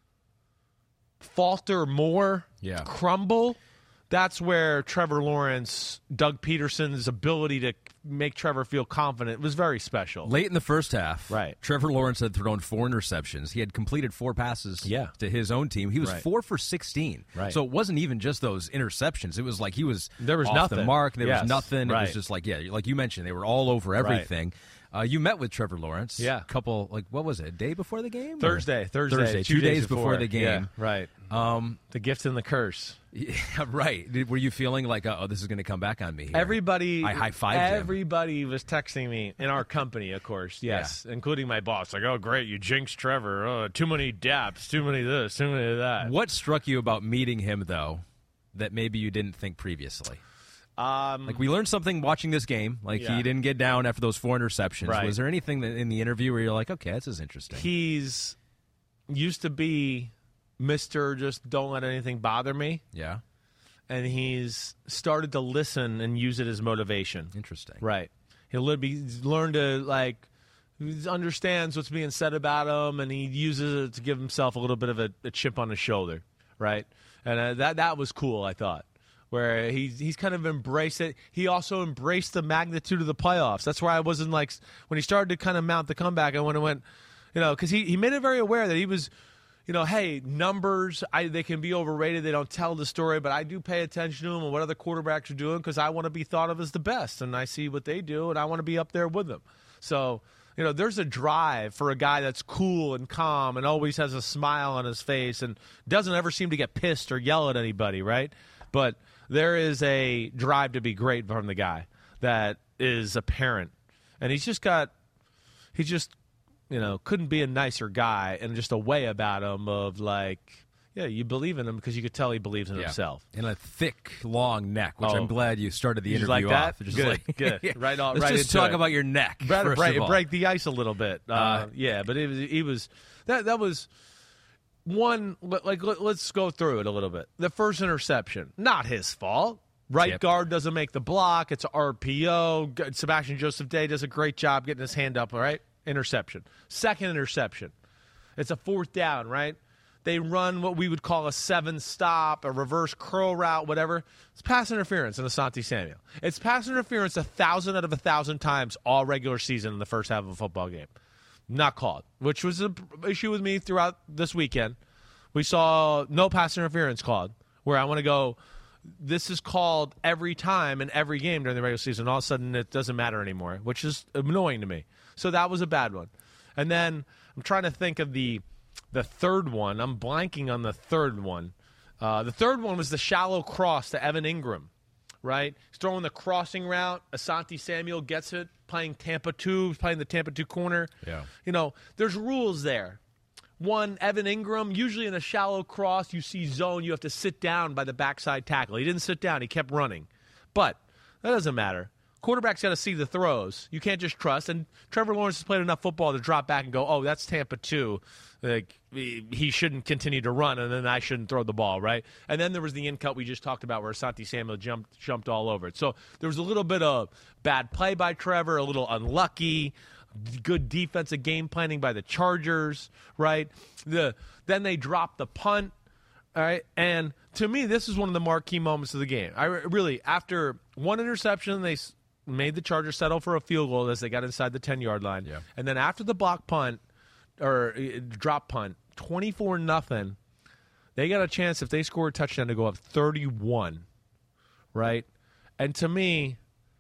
falter more, yeah. crumble. That's where Trevor Lawrence, Doug Peterson's ability to make Trevor feel confident was very special. Late in the first half, right. Trevor Lawrence had thrown four interceptions. He had completed four passes yeah. to his own team. He was right. four for sixteen. Right. So it wasn't even just those interceptions. It was like he was there was off nothing. the mark. There yes. was nothing. Right. It was just like, yeah, like you mentioned, they were all over everything. Right. Uh, you met with Trevor Lawrence. Yeah. A couple, like, what was it, a day before the game? Thursday. Thursday. Thursday. Two, two days, days before, before the game. Yeah, right. Um, the gift and the curse. Yeah, right. Did, were you feeling like, oh, this is going to come back on me here? Everybody. I high-fived him. Everybody was texting me in our company, of course, yes, yeah. including my boss. Like, oh, great, you jinxed Trevor. Oh, too many daps, too many this, too many that. What struck you about meeting him, though, that maybe you didn't think previously? Um, like, we learned something watching this game. Like, yeah. he didn't get down after those four interceptions. Right. Was there anything that in the interview where you're like, okay, this is interesting? He's used to be Mister Just don't let anything bother me. Yeah. And he's started to listen and use it as motivation. Interesting. Right. He'll be, he's learned to, like, he understands what's being said about him, and he uses it to give himself a little bit of a, a chip on his shoulder. Right. And uh, that that was cool, I thought. Where he's he's kind of embraced it. He also embraced the magnitude of the playoffs. That's where I wasn't like when he started to kind of mount the comeback. I went and went, you know, because he, he made it very aware that he was, you know, hey, numbers, I, they can be overrated. They don't tell the story, but I do pay attention to them and what other quarterbacks are doing because I want to be thought of as the best, and I see what they do, and I want to be up there with them. So, you know, there's a drive for a guy that's cool and calm and always has a smile on his face and doesn't ever seem to get pissed or yell at anybody, right? But there is a drive to be great from the guy that is apparent. And he's just got – he just, you know, couldn't be a nicer guy and just a way about him of like, yeah, you believe in him because you could tell he believes in yeah. himself. And a thick, long neck, which oh. I'm glad you started the you interview like that? off. Just good, like, good. yeah. Right on, Let's right just into talk it. about your neck, Break, first break, of all. break the ice a little bit. Uh, Uh, yeah, but it was, he was that, – that was – one, like, let's go through it a little bit. The first interception, not his fault. Right Tip. guard doesn't make the block. It's an R P O. Sebastian Joseph Day does a great job getting his hand up, all right? Interception. Second interception. It's a fourth down, right? They run what we would call a seven-stop, a reverse curl route, whatever. It's pass interference in Asante Samuel. It's pass interference a thousand out of a thousand times all regular season in the first half of a football game. Not called, which was an issue with me throughout this weekend. We saw no pass interference called, where I want to go, this is called every time in every game during the regular season. All of a sudden, it doesn't matter anymore, which is annoying to me. So that was a bad one. And then I'm trying to think of the the third one. I'm blanking on the third one. Uh, the third one was the shallow cross to Evan Ingram, right? He's throwing the crossing route. Asante Samuel gets it, playing Tampa two, playing the Tampa two corner. Yeah. You know, there's rules there. One, Evan Ingram, usually in a shallow cross, you see zone, you have to sit down by the backside tackle. He didn't sit down. He kept running. But that doesn't matter. Quarterback's got to see the throws. You can't just trust. And Trevor Lawrence has played enough football to drop back and go, oh, that's Tampa two. Like, he shouldn't continue to run, and then I shouldn't throw the ball, right? And then there was the in-cut we just talked about where Asante Samuel jumped, jumped all over it. So there was a little bit of bad play by Trevor, a little unlucky, good defensive game planning by the Chargers, right? The Then they dropped the punt, all right? And to me, this is one of the marquee moments of the game. I really, after one interception, they made the Chargers settle for a field goal as they got inside the ten-yard line. Yeah. And then after the block punt, or uh, drop punt, twenty-four nothing, they got a chance if they score a touchdown to go up thirty-one, right? And to me,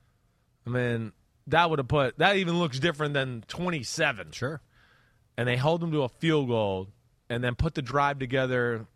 I mean, that would have put – that even looks different than twenty-seven. Sure. And they held them to a field goal and then put the drive together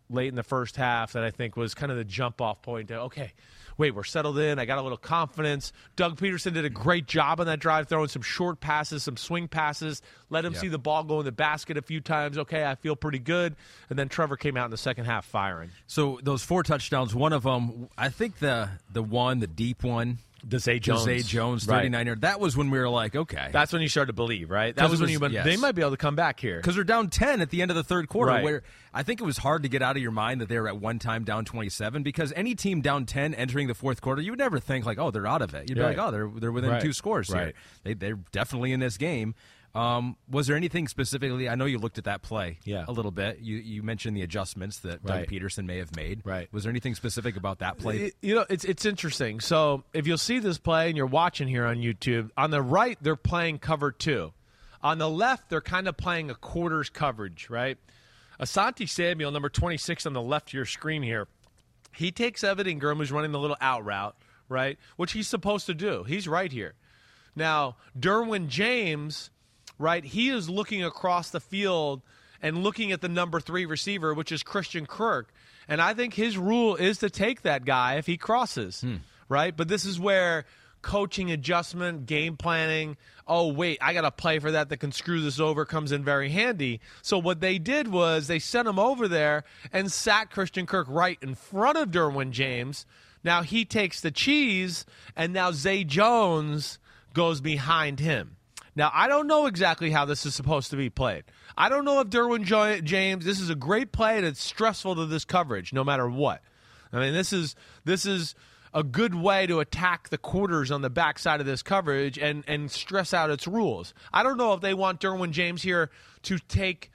late in the first half that I think was kind of the jump-off point to, okay, wait, we're settled in. I got a little confidence. Doug Peterson did a great job on that drive, throwing some short passes, some swing passes, let him yeah. see the ball go in the basket a few times. Okay, I feel pretty good. And then Trevor came out in the second half firing. So those four touchdowns, one of them, I think the the one, the deep one, The Zay Jones. Zay Jones, thirty-nine yard. That was when we were like, okay. That's when you started to believe, right? That was when was, you went, yes. they might be able to come back here. Because they're down ten at the end of the third quarter, Right. where I think it was hard to get out of your mind that they were at one time down twenty-seven, because any team down ten entering the fourth quarter, you would never think like, oh, they're out of it. You'd be Right. like, oh, they're they're within Right. two scores Right. here. They, they're definitely in this game. Um, was there anything specifically? I know you looked at that play Yeah. a little bit. You you mentioned the adjustments that Doug Right. Peterson may have made. Right. Was there anything specific about that play? It- you know, it's it's interesting. So if you'll see this play and you're watching here on YouTube, on the right they're playing cover two. On the left, they're kind of playing a quarters coverage, right? Asante Samuel, number twenty-six on the left of your screen here, he takes Evan Ingram, who's running the little out route, right, which he's supposed to do. He's right here. Now, Derwin James, right, he is looking across the field and looking at the number three receiver, which is Christian Kirk. And I think his rule is to take that guy if he crosses, right? But this is where coaching adjustment, game planning, oh, wait, I got to play for that that can screw this over, comes in very handy. So what they did was they sent him over there and sat Christian Kirk right in front of Derwin James. Now he takes the cheese, and now Zay Jones goes behind him. Now, I don't know exactly how this is supposed to be played. I don't know if Derwin jo- James, this is a great play, and it's stressful to this coverage no matter what. I mean, this is this is a good way to attack the quarters on the backside of this coverage and, and stress out its rules. I don't know if they want Derwin James here to take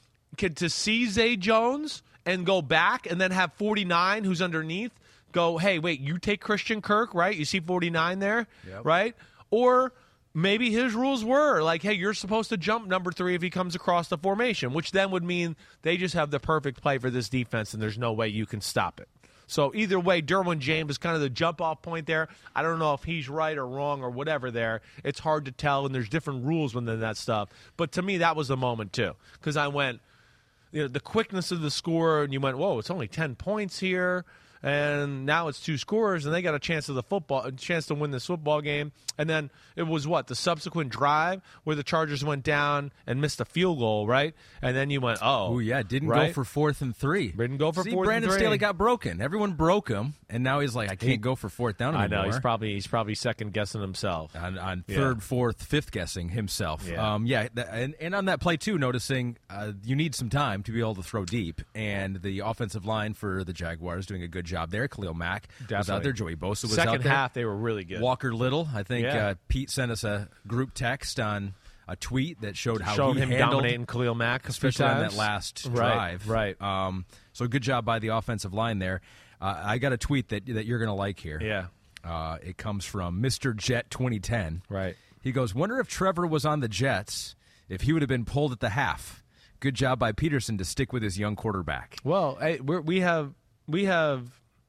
to see Zay Jones and go back and then have forty-nine, who's underneath, go, hey, wait, you take Christian Kirk, right? You see forty-nine there, Yep. right? Or maybe his rules were like, hey, you're supposed to jump number three if he comes across the formation, which then would mean they just have the perfect play for this defense and there's no way you can stop it. So either way, Derwin James is kind of the jump-off point there. I don't know if he's right or wrong or whatever there. It's hard to tell, and there's different rules within that stuff. But to me, that was the moment, too, because I went, you know, the quickness of the score, and you went, whoa, it's only ten points here. And now it's two scores, and they got a chance of the football, a chance to win this football game. And then it was what, the subsequent drive where the Chargers went down and missed a field goal, right? And then you went, oh, Oh yeah, didn't right? go for fourth and three. Didn't go for See, fourth and Brandon three. Staley got broken. Everyone broke him, and now he's like, I can't go for fourth down I anymore. know he's probably he's probably second guessing himself. on, on Yeah. third, fourth, fifth guessing himself. Yeah. Um, yeah, th- and, and on that play, too, noticing uh, you need some time to be able to throw deep, and the offensive line for the Jaguars doing a good job there. Khalil Mack was Definitely. out there. Joey Bosa was Second out there. half, they were really good. Walker Little, I think Yeah. uh, Pete sent us a group text on a tweet that showed how Showed he him handled, dominating Khalil Mack, a few especially on that times. last Right, drive. right. Um, so good job by the offensive line there. Uh, I got a tweet that that you're going to like here. Yeah, Uh, it comes from Mister Jet twenty ten. right. He goes, wonder if Trevor was on the Jets, if he would have been pulled at the half. Good job by Peterson to stick with his young quarterback. Well, hey, we're, we have we have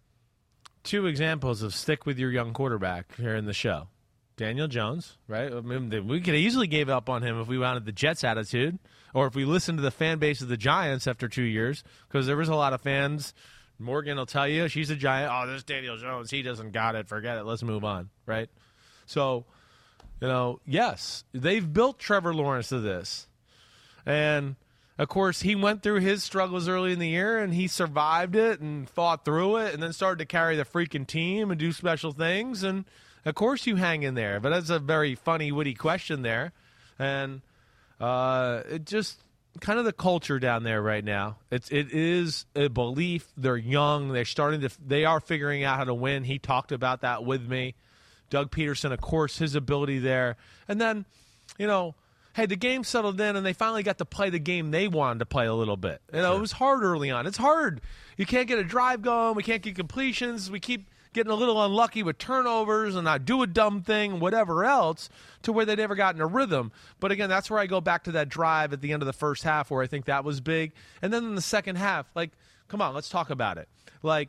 two examples of stick with your young quarterback here in the show. Daniel Jones, right? I mean, we could have easily gave up on him if we wanted the Jets attitude, or if we listened to the fan base of the Giants after two years, because there was a lot of fans. Morgan will tell you she's a Giant. Oh, this Daniel Jones, he doesn't got it. Forget it. Let's move on, right? So, you know, yes, they've built Trevor Lawrence to this, and of course, he went through his struggles early in the year, and he survived it and fought through it, and then started to carry the freaking team and do special things. And, of course, you hang in there. But that's a very funny, witty question there. And uh, it just kind of the culture down there right now. It's, it is a belief. They're young. They're starting to – they are figuring out how to win. He talked about that with me. Doug Peterson, of course, his ability there. And then, you know – hey, the game settled in, and they finally got to play the game they wanted to play a little bit. You know, sure. It was hard early on. It's hard. You can't get a drive going. We can't get completions. We keep getting a little unlucky with turnovers and not do a dumb thing, whatever else, to where they never got in a rhythm. But, again, that's where I go back to that drive at the end of the first half where I think that was big. And then in the second half, like, come on, let's talk about it. Like,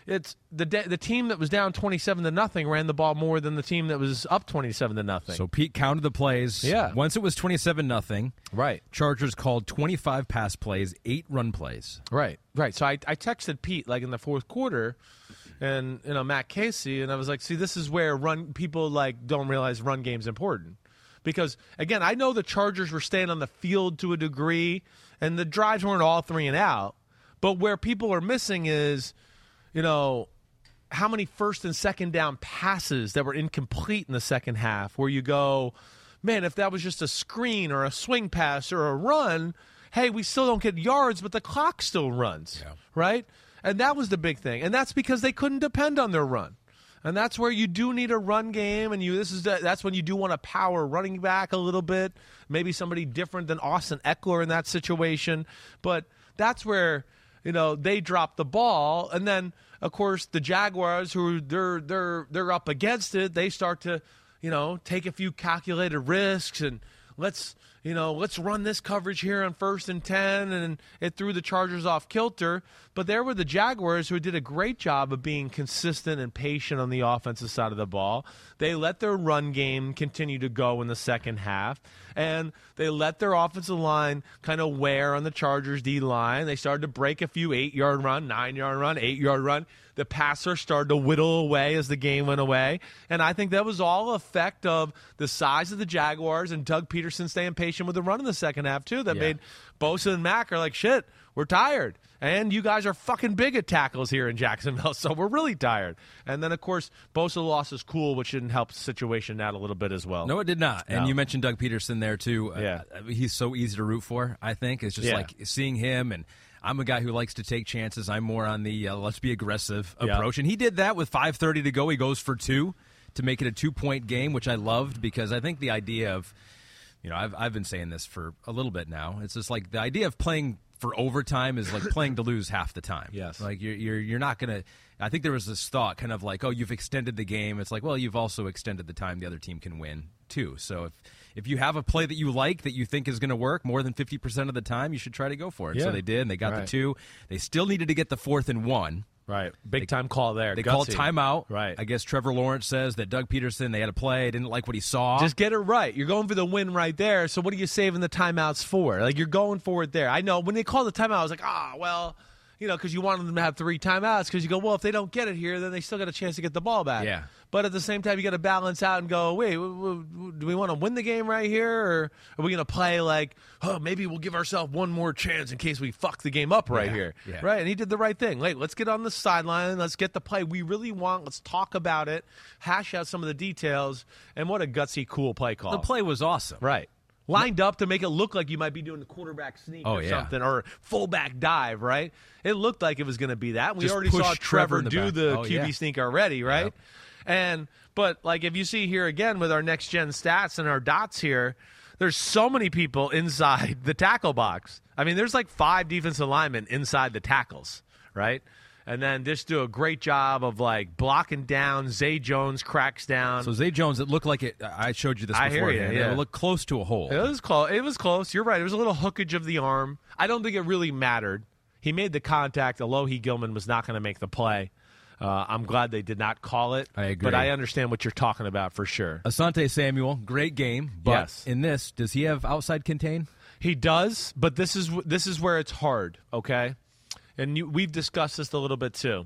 it's the de- the team that was down twenty-seven to nothing ran the ball more than the team that was up twenty-seven to nothing. So Pete counted the plays. Yeah. Once it was twenty-seven nothing, right. Chargers called twenty-five pass plays, eight run plays. Right, right. So I, I texted Pete like in the fourth quarter, and you know Matt Casey, and I was like, see, this is where run people like don't realize run game's important. Because, again, I know the Chargers were staying on the field to a degree, and the drives weren't all three and out. But where people are missing is, you know, how many first and second down passes that were incomplete in the second half where you go, man, if that was just a screen or a swing pass or a run, hey, we still don't get yards, but the clock still runs, yeah. right? And that was the big thing. And that's because they couldn't depend on their run. And that's where you do need a run game, and you this is the, that's when you do want to power running back a little bit, maybe somebody different than Austin Eckler in that situation. But that's where, you know, they drop the ball, and then of course the Jaguars, who they're they're they're up against it, they start to, you know, take a few calculated risks and let's you know let's run this coverage here on first and ten, and it threw the Chargers off kilter. But there were the Jaguars, who did a great job of being consistent and patient on the offensive side of the ball. They let their run game continue to go in the second half, and they let their offensive line kind of wear on the Chargers' D-line. They started to break a few eight-yard run, nine-yard run, eight-yard run. The passer started to whittle away as the game went away. And I think that was all effect of the size of the Jaguars and Doug Peterson staying patient with the run in the second half, too, that yeah. made Bosa and Mack are like, shit, we're tired. And you guys are fucking big at tackles here in Jacksonville, so we're really tired. And then, of course, Bosa lost his cool, which didn't help the situation out a little bit as well. No, it did not. No. And you mentioned Doug Peterson there, too. Yeah. Uh, he's so easy to root for, I think. It's just yeah. like seeing him, and I'm a guy who likes to take chances. I'm more on the uh, let's be aggressive approach. Yeah. And he did that with five thirty to go. He goes for two to make it a two-point game, which I loved, because I think the idea of, you know, I've, I've been saying this for a little bit now. It's just like the idea of playing for overtime is like playing to lose half the time. Yes. Like you're you're you're not gonna. I think there was this thought, kind of like, oh, you've extended the game. It's like, well, you've also extended the time the other team can win too. So if if you have a play that you like, that you think is going to work more than fifty percent of the time, you should try to go for it. Yeah. So they did, and they got right. the two. They still needed to get the fourth and one. Right. Big they, time call there. They Gutsy. called timeout. Right. I guess Trevor Lawrence says that Doug Peterson, they had a play, didn't like what he saw. Just get it right. You're going for the win right there. So what are you saving the timeouts for? Like, you're going for it there. I know when they called the timeout, I was like, ah, oh, well, you know, because you wanted them to have three timeouts, because you go, well, if they don't get it here, then they still got a chance to get the ball back. Yeah. But at the same time, you got to balance out and go, wait, w- w- do we want to win the game right here, or are we going to play like, oh, maybe we'll give ourselves one more chance in case we fuck the game up right yeah, here, yeah. right? And he did the right thing. Wait, let's get on the sideline. Let's get the play we really want. Let's talk about it, hash out some of the details, and what a gutsy, cool play call. The play was awesome. Right. Lined up to make it look like you might be doing the quarterback sneak oh, or yeah. something, or fullback dive, right? It looked like it was going to be that. We Just already push saw Trevor Trevor the do back. the oh, Q B yeah. sneak already, right? Yep. And but like if you see here again with our next gen stats and our dots here, there's so many people inside the tackle box. I mean, there's like five defensive linemen inside the tackles, right? And then just do a great job of like blocking down. Zay Jones cracks down. So Zay Jones, it looked like it. I showed you this I hear beforehand. you, yeah. It looked close to a hole. It was close. It was close. You're right. It was a little hookage of the arm. I don't think it really mattered. He made the contact. Alohi Gilman was not going to make the play. Uh, I'm glad they did not call it. I agree. But I understand what you're talking about for sure. Asante Samuel, great game. But yes. in this, does he have outside contain? He does, but this is this is where it's hard, okay? And you, we've discussed this a little bit too.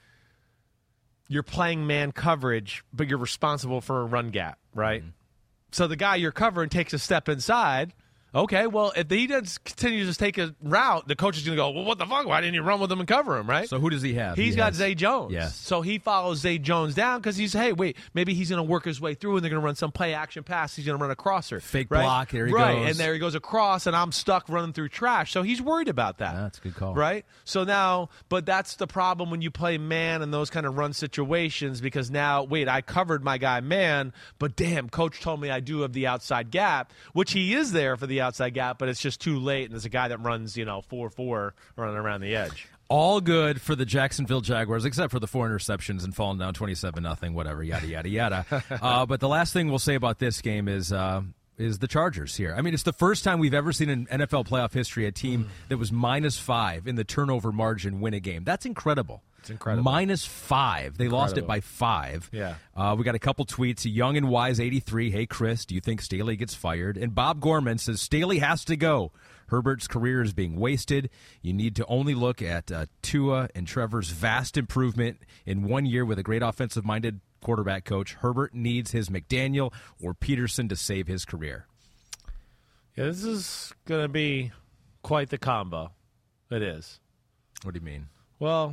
You're playing man coverage, but you're responsible for a run gap, right? Mm-hmm. So the guy you're covering takes a step inside. Okay, well, if he does continues to take a route, the coach is going to go, well, what the fuck? Why didn't you run with him and cover him, right? So who does he have? He's he got has, Zay Jones. Yes. So he follows Zay Jones down because he's, hey, wait, maybe he's going to work his way through and they're going to run some play action pass. He's going to run a crosser. Fake right? block, there he right. goes. And there he goes across, and I'm stuck running through trash. So he's worried about that. Yeah, that's a good call. Right? So now, but that's the problem when you play man in those kind of run situations, because now, wait, I covered my guy man, but damn, coach told me I do have the outside gap, which he is there for the outside gap, but it's just too late, and there's a guy that runs, you know, four four running around the edge. All good for the Jacksonville Jaguars, except for the four interceptions and falling down twenty-seven nothing, whatever, yada, yada, yada. uh, but the last thing we'll say about this game is uh, is the Chargers here. I mean, it's the first time we've ever seen in N F L playoff history a team mm. that was minus five in the turnover margin win a game. That's incredible. It's incredible. Minus five. They incredible. lost it by five. Yeah. Uh, we got a couple tweets. Young and Wise eighty-three. Hey, Chris, do you think Staley gets fired? And Bob Gorman says Staley has to go. Herbert's career is being wasted. You need to only look at uh, Tua and Trevor's vast improvement in one year with a great offensive-minded quarterback coach. Herbert needs his McDaniel or Peterson to save his career. Yeah, this is going to be quite the combo. It is. What do you mean? Well,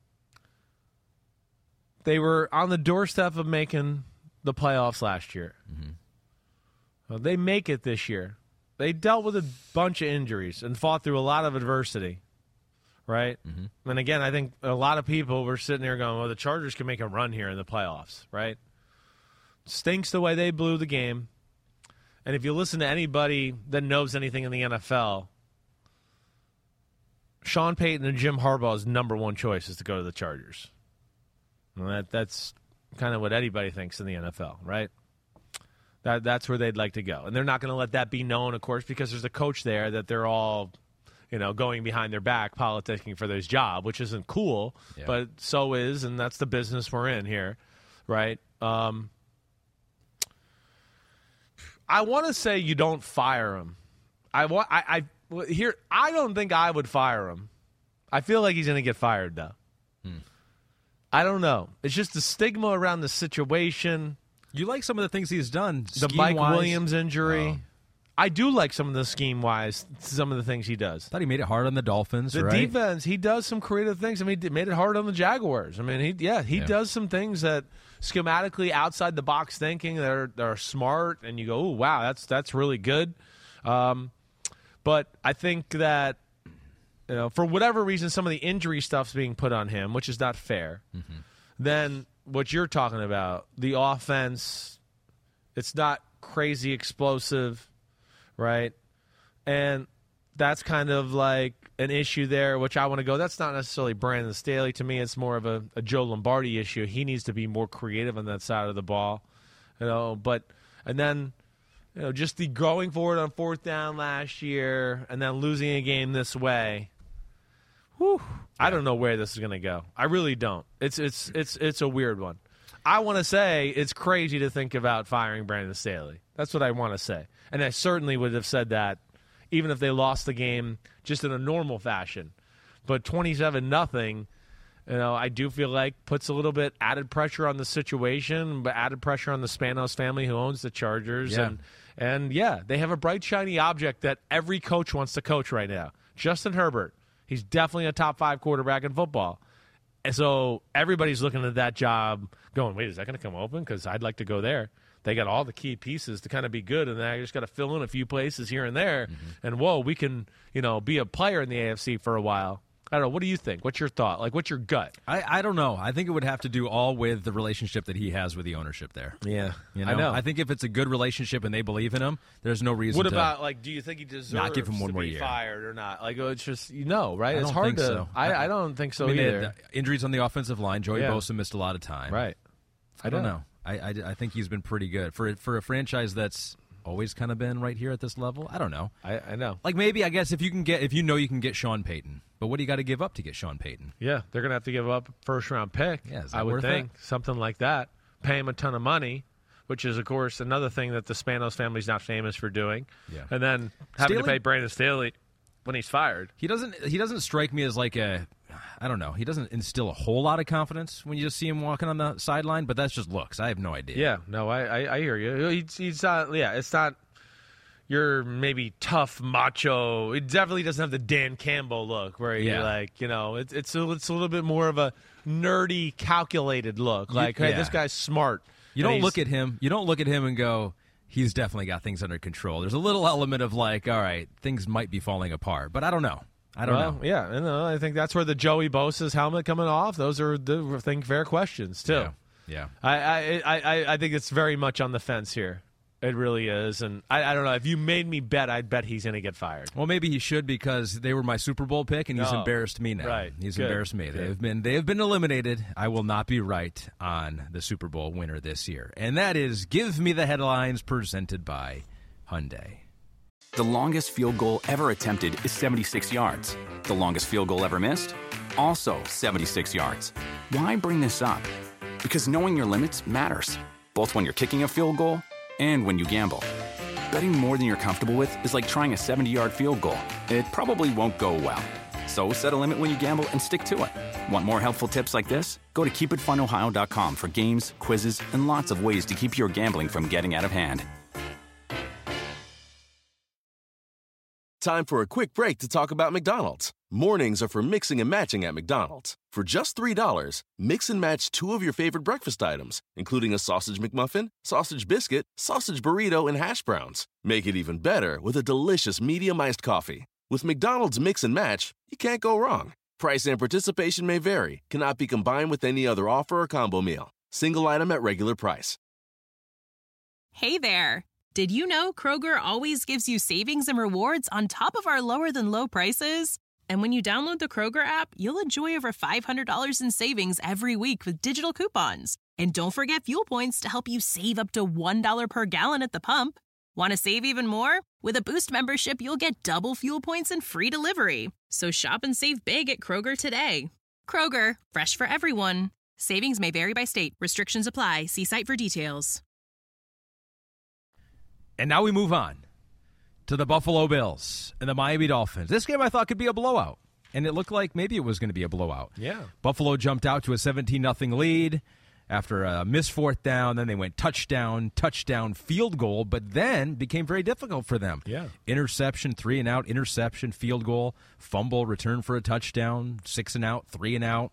they were on the doorstep of making the playoffs last year. Mm-hmm. Well, they make it this year. They dealt with a bunch of injuries and fought through a lot of adversity, right? Mm-hmm. And again, I think a lot of people were sitting there going, well, the Chargers can make a run here in the playoffs, right? Stinks the way they blew the game. And if you listen to anybody that knows anything in the N F L, Sean Payton and Jim Harbaugh's number one choice is to go to the Chargers. And that that's kind of what anybody thinks in the N F L, right? That that's where they'd like to go. And they're not going to let that be known, of course, because there's a coach there that they're all, you know, going behind their back, politicking for this job, which isn't cool, yeah. but so is, and that's the business we're in here, right? Um, I want to say you don't fire him. I want I, I here. I don't think I would fire him. I feel like he's going to get fired though. Hmm. I don't know. It's just the stigma around the situation. You like some of the things he's done. The Mike Williams injury. Oh. I do like some of the scheme-wise, some of the things he does. I thought he made it hard on the Dolphins, the right? defense, he does some creative things. I mean, he made it hard on the Jaguars. I mean, he yeah, he yeah. does some things that schematically outside the box thinking that are, that are smart, and you go, oh, wow, that's that's really good. Um, but I think that, you know, for whatever reason, some of the injury stuff's being put on him, which is not fair. Mm-hmm. Then what you're talking about, the offense, it's not crazy explosive, right? And that's kind of like an issue there, which I want to go, that's not necessarily Brandon Staley. To me, it's more of a, a Joe Lombardi issue. He needs to be more creative on that side of the ball. You know, but and then, you know, just the going forward on fourth down last year and then losing a game this way. Whew, I don't know where this is going to go. I really don't. It's it's it's it's a weird one. I want to say it's crazy to think about firing Brandon Staley. That's what I want to say. And I certainly would have said that even if they lost the game just in a normal fashion. But twenty-seven nothing, you know, I do feel like puts a little bit added pressure on the situation, but added pressure on the Spanos family who owns the Chargers. Yeah. And, and, yeah, they have a bright, shiny object that every coach wants to coach right now. Justin Herbert. He's definitely a top five quarterback in football. And so everybody's looking at that job going, wait, is that going to come open? Because I'd like to go there. They got all the key pieces to kind of be good, and then I just got to fill in a few places here and there. Mm-hmm. And, whoa, we can, you know, be a player in the A F C for a while. I don't know. What do you think? What's your thought? Like, what's your gut? I, I don't know. I think it would have to do all with the relationship that he has with the ownership there. Yeah, you know? I know. I think if it's a good relationship and they believe in him, there's no reason what to about, like, do you think he deserves not give him one to more be year. fired or not? Like, it's just, you know, right? I it's don't hard think to. so. I, I don't think so I mean, either. They had injuries on the offensive line. Joey yeah. Bosa missed a lot of time. Right. I don't know. I, I, I think he's been pretty good. For, for a franchise that's always kind of been right here at this level, I don't know. I, I know. Like, maybe, I guess, if you can get, if you know you can get Sean Payton. But what do you got to give up to get Sean Payton? Yeah, they're going to have to give up a first-round pick, yeah, is that I would worth think. It? Something like that. Pay him a ton of money, which is, of course, another thing that the Spanos family's not famous for doing. Yeah. And then having Staley, to pay Brandon Staley when he's fired. He doesn't He doesn't strike me as like a, I don't know, he doesn't instill a whole lot of confidence when you just see him walking on the sideline, but that's just looks. I have no idea. Yeah, no, I, I, I hear you. He's, he's not, yeah, it's not your maybe tough, macho. It definitely doesn't have the Dan Campbell look where you're yeah. like, you know, it, it's, a, it's a little bit more of a nerdy, calculated look. Like, you, hey, yeah. this guy's smart. You don't look at him. You don't look at him and go, he's definitely got things under control. There's a little element of like, all right, things might be falling apart, but I don't know. I don't well, know. Yeah, and uh, I think that's where the Joey Bosa's helmet coming off. Those are, the, I think, fair questions too. Yeah, yeah. I, I, I, I think it's very much on the fence here. It really is, and I, I don't know. If you made me bet, I'd bet he's going to get fired. Well, maybe he should because they were my Super Bowl pick, and he's oh, embarrassed me now. Right, he's Good. embarrassed me. Good. They have been they have been eliminated. I will not be right on the Super Bowl winner this year, and that is Give Me the Headlines, presented by Hyundai. The longest field goal ever attempted is seventy-six yards. The longest field goal ever missed? Also seventy-six yards. Why bring this up? Because knowing your limits matters, both when you're kicking a field goal and when you gamble. Betting more than you're comfortable with is like trying a seventy-yard field goal. It probably won't go well. So set a limit when you gamble and stick to it. Want more helpful tips like this? Go to keep it fun ohio dot com for games, quizzes, and lots of ways to keep your gambling from getting out of hand. Time for a quick break to talk about McDonald's. Mornings are for mixing and matching at McDonald's. For just three dollars, mix and match two of your favorite breakfast items, including a sausage McMuffin, sausage biscuit, sausage burrito, and hash browns. Make it even better with a delicious medium iced coffee. With McDonald's Mix and Match, you can't go wrong. Price and participation may vary. Cannot be combined with any other offer or combo meal. Single item at regular price. Hey there. Did you know Kroger always gives you savings and rewards on top of our lower than low prices? And when you download the Kroger app, you'll enjoy over five hundred dollars in savings every week with digital coupons. And don't forget fuel points to help you save up to one dollar per gallon at the pump. Want to save even more? With a Boost membership, you'll get double fuel points and free delivery. So shop and save big at Kroger today. Kroger, fresh for everyone. Savings may vary by state. Restrictions apply. See site for details. And now we move on to the Buffalo Bills and the Miami Dolphins. This game I thought could be a blowout, and it looked like maybe it was going to be a blowout. Yeah. Buffalo jumped out to a seventeen nothing lead after a missed fourth down. Then they went touchdown, touchdown, field goal, but then became very difficult for them. Yeah. Interception, three and out, interception, field goal, fumble, return for a touchdown, six and out, three and out.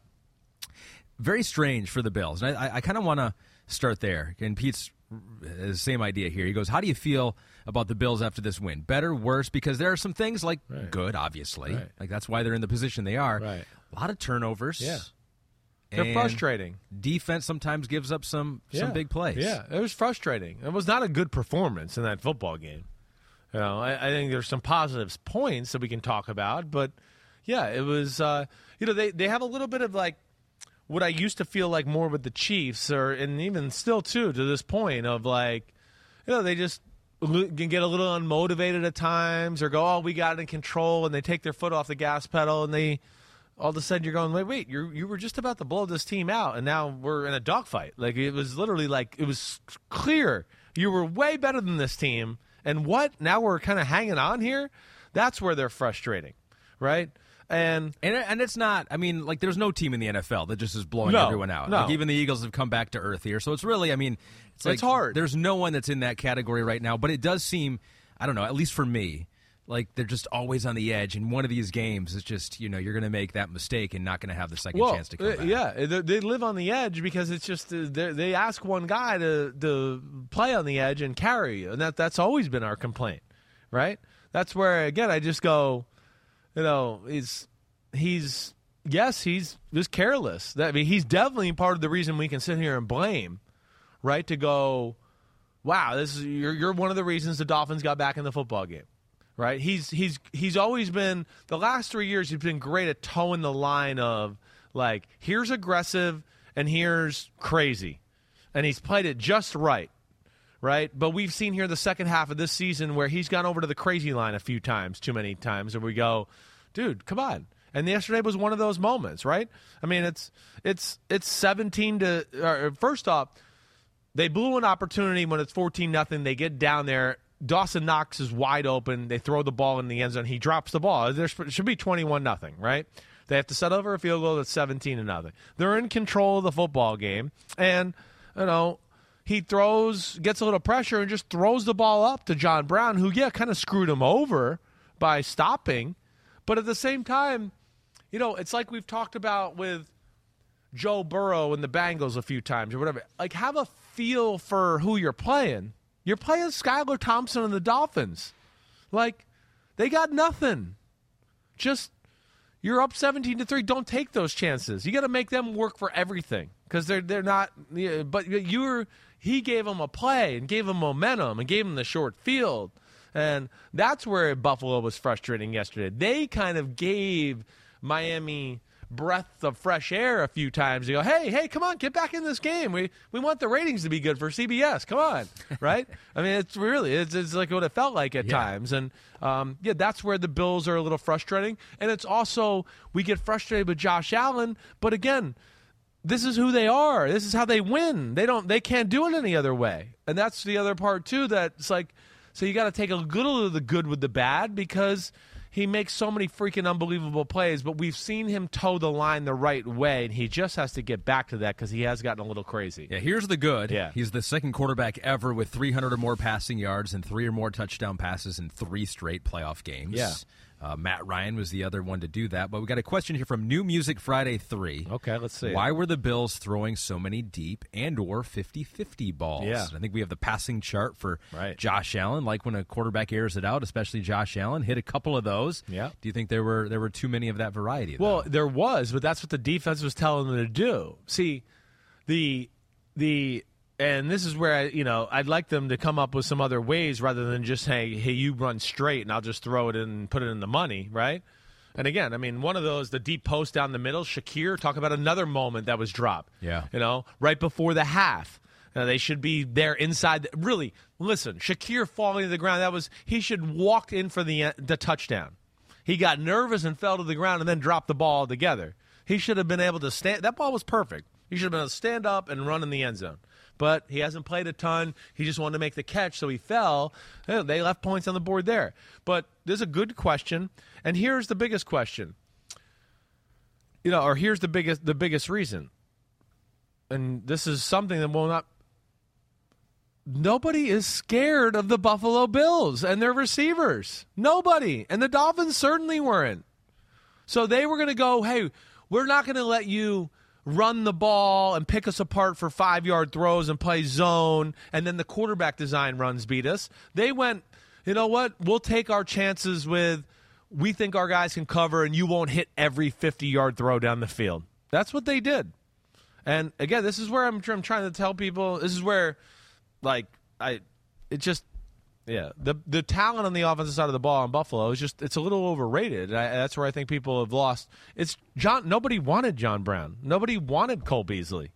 Very strange for the Bills. And I, I kind of want to start there. And Pete's the same idea here. He goes, how do you feel about the Bills after this win? Better, worse? Because there are some things like right. good, obviously. Right. Like that's why they're in the position they are. Right. A lot of turnovers. Yeah. They're and frustrating. Defense sometimes gives up some, yeah. some big plays. Yeah, it was frustrating. It was not a good performance in that football game. You know, I, I think there's some positive points that we can talk about, but yeah, it was. Uh, you know, they they have a little bit of like what I used to feel like more with the Chiefs, or and even still too to this point of like, you know, they just can get a little unmotivated at times, or go, oh, we got it in control, and they take their foot off the gas pedal, and they. All of a sudden, you're going, wait, wait, you you were just about to blow this team out, and now we're in a dogfight. Like, it was literally like, it was clear. You were way better than this team, and what? Now we're kind of hanging on here? That's where they're frustrating, right? And, and and it's not, I mean, like, there's no team in the N F L that just is blowing no, everyone out. No. Like, even the Eagles have come back to earth here. So it's really, I mean, it's, like, it's hard. There's no one that's in that category right now, but it does seem, I don't know, at least for me, like they're just always on the edge, and one of these games is just, you know, you're going to make that mistake and not going to have the second well, chance to come back. Yeah, they, they live on the edge because it's just uh, they ask one guy to to play on the edge and carry you, and that that's always been our complaint, right? That's where again I just go, you know, he's he's yes he's just careless. That, I mean, he's definitely part of the reason we can sit here and blame, right? To go, wow, this is you're you're one of the reasons the Dolphins got back in the football game. Right, he's he's he's always been the last three years. He's been great at towing the line of like here's aggressive and here's crazy, and he's played it just right, right. But we've seen here the second half of this season where he's gone over to the crazy line a few times, too many times, and we go, dude, come on. And yesterday was one of those moments, right? I mean, it's it's it's seventeen to uh, first off, they blew an opportunity when it's fourteen nothing. They get down there. Dawson Knox is wide open. They throw the ball in the end zone. He drops the ball. There should be twenty-one nothing, right? They have to set over a field goal that's seventeen to nothing. They're in control of the football game. And, you know, he throws, gets a little pressure and just throws the ball up to John Brown, who, yeah, kind of screwed him over by stopping. But at the same time, you know, it's like we've talked about with Joe Burrow and the Bengals a few times or whatever. Like, have a feel for who you're playing. You're playing Skylar Thompson and the Dolphins. Like, they got nothing. Just, you're up seventeen to three. Don't take those chances. You got to make them work for everything because they're they're not. Yeah, but you were. He gave them a play and gave them momentum and gave them the short field, and that's where Buffalo was frustrating yesterday. They kind of gave Miami breath of fresh air a few times. You go, hey, hey, come on, get back in this game. We we want the ratings to be good for C B S. Come on, right? I mean, it's really it's, it's like what it felt like at yeah. times, and um, yeah, that's where the Bills are a little frustrating. And it's also we get frustrated with Josh Allen, but again, this is who they are. This is how they win. They don't. They can't do it any other way, and that's the other part too. That it's like, so you got to take a little of the good with the bad because he makes so many freaking unbelievable plays, but we've seen him toe the line the right way, and he just has to get back to that because he has gotten a little crazy. Yeah, here's the good. Yeah. He's the second quarterback ever with three hundred or more passing yards and three or more touchdown passes in three straight playoff games. Yeah. Uh, Matt Ryan was the other one to do that. But we got a question here from New Music Friday three. Okay, let's see. Why were the Bills throwing so many deep and or fifty-fifty balls? Yeah. I think we have the passing chart for right. Josh Allen. Like when a quarterback airs it out, especially Josh Allen, hit a couple of those. Yeah. Do you think there were there were too many of that variety? Well, though? there was, but that's what the defense was telling them to do. See, the the and this is where I, you know I'd like them to come up with some other ways rather than just hey hey you run straight and I'll just throw it in and put it in the money, right? And again, I mean, one of those, the deep post down the middle, Shakir, talk about another moment that was dropped. Yeah. You know, right before the half. Now, they should be there inside. The, really, listen, Shakir falling to the ground, that was, he should walk in for the the touchdown. He got nervous and fell to the ground and then dropped the ball altogether. He should have been able to stand. That ball was perfect. He should have been able to stand up and run in the end zone. But he hasn't played a ton. He just wanted to make the catch, so he fell. They left points on the board there. But there's a good question, and here's the biggest question. You know, or here's the biggest the biggest reason. And this is something that will not nobody is scared of the Buffalo Bills and their receivers. Nobody. And the Dolphins certainly weren't. So they were going to go, hey, we're not going to let you run the ball and pick us apart for five-yard throws and play zone, and then the quarterback design runs beat us. They went, you know what, we'll take our chances with we think our guys can cover and you won't hit every fifty-yard throw down the field. That's what they did. And, again, this is where I'm, I'm trying to tell people, this is where, like, I, it just, yeah, the the talent on the offensive side of the ball in Buffalo is just, it's a little overrated. I, that's where I think people have lost. It's John. Nobody wanted John Brown. Nobody wanted Cole Beasley.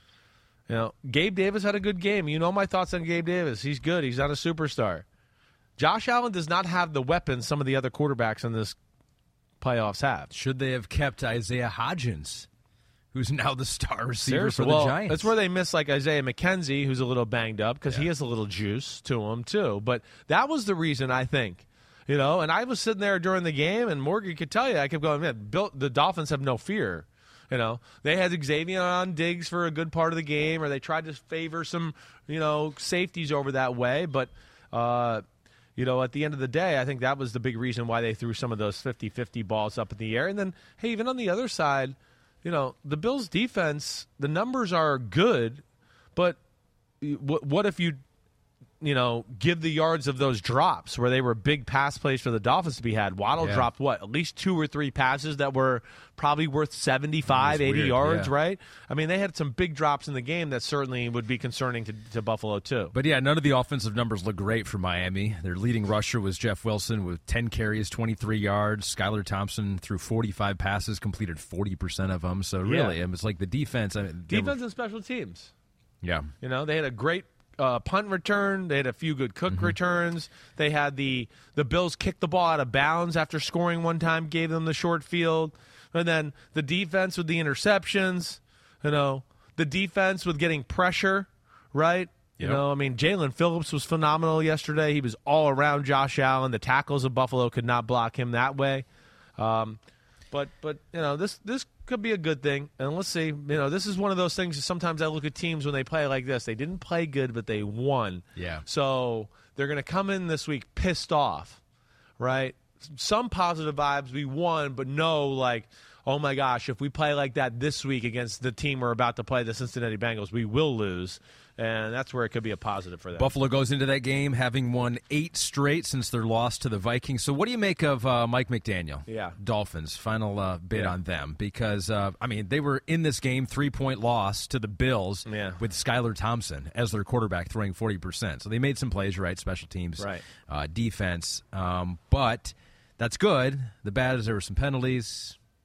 You know, Gabe Davis had a good game. You know my thoughts on Gabe Davis. He's good. He's not a superstar. Josh Allen does not have the weapons some of the other quarterbacks in this playoffs have. Should they have kept Isaiah Hodgins, who's now the star receiver Seriously. for the well, Giants? That's where they miss like Isaiah McKenzie, who's a little banged up because yeah. he has a little juice to him too. But that was the reason, I think. You know, and I was sitting there during the game, and Morgan could tell you, I kept going, man, Bill, the Dolphins have no fear. You know, they had Xavier on Diggs for a good part of the game, or they tried to favor some, you know, safeties over that way. But, uh, you know, at the end of the day, I think that was the big reason why they threw some of those fifty-fifty balls up in the air. And then, hey, even on the other side, you know, the Bills' defense, the numbers are good, but what, what if you, you know, give the yards of those drops where they were big pass plays for the Dolphins to be had? Waddle yeah. dropped, what, at least two or three passes that were probably worth seventy-five, eighty weird, yards, yeah. right? I mean, they had some big drops in the game that certainly would be concerning to, to Buffalo, too. But, yeah, none of the offensive numbers look great for Miami. Their leading rusher was Jeff Wilson with ten carries, twenty-three yards. Skylar Thompson threw forty-five passes, completed forty percent of them. So, really, Yeah. it was like the defense. I mean, Defense were, and special teams. Yeah. You know, they had a great uh, punt return. They had a few good Cook Mm-hmm. returns. They had the the Bills kicked the ball out of bounds after scoring one time, gave them the short field. And then the defense with the interceptions. You know, the defense with getting pressure, right? You Yep. know, I mean, Jalen Phillips was phenomenal yesterday. He was all around Josh Allen. The tackles of Buffalo could not block him that way. Um, but, but you know, this this could be a good thing. And let's see. You know, this is one of those things that sometimes I look at teams when they play like this. They didn't play good, but they won. Yeah. So they're going to come in this week pissed off, right? Some positive vibes. We won, but no, like, oh, my gosh, if we play like that this week against the team we're about to play, the Cincinnati Bengals, we will lose. And that's where it could be a positive for them. Buffalo goes into that game having won eight straight since their loss to the Vikings. So what do you make of uh, Mike McDaniel? Yeah. Dolphins, final uh, bid Yeah. on them. Because, uh, I mean, they were in this game, three-point loss to the Bills Yeah. with Skylar Thompson as their quarterback throwing forty percent. So they made some plays, right, special teams, Right. uh, defense. Um, but that's good. The bad is there were some penalties.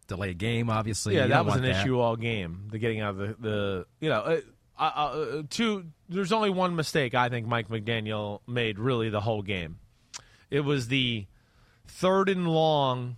delay game, obviously. Yeah, You that don't was want an that. issue all game. The getting out of the, the you know, uh, uh, uh, two. There's only one mistake I think Mike McDaniel made really the whole game. It was the third and long,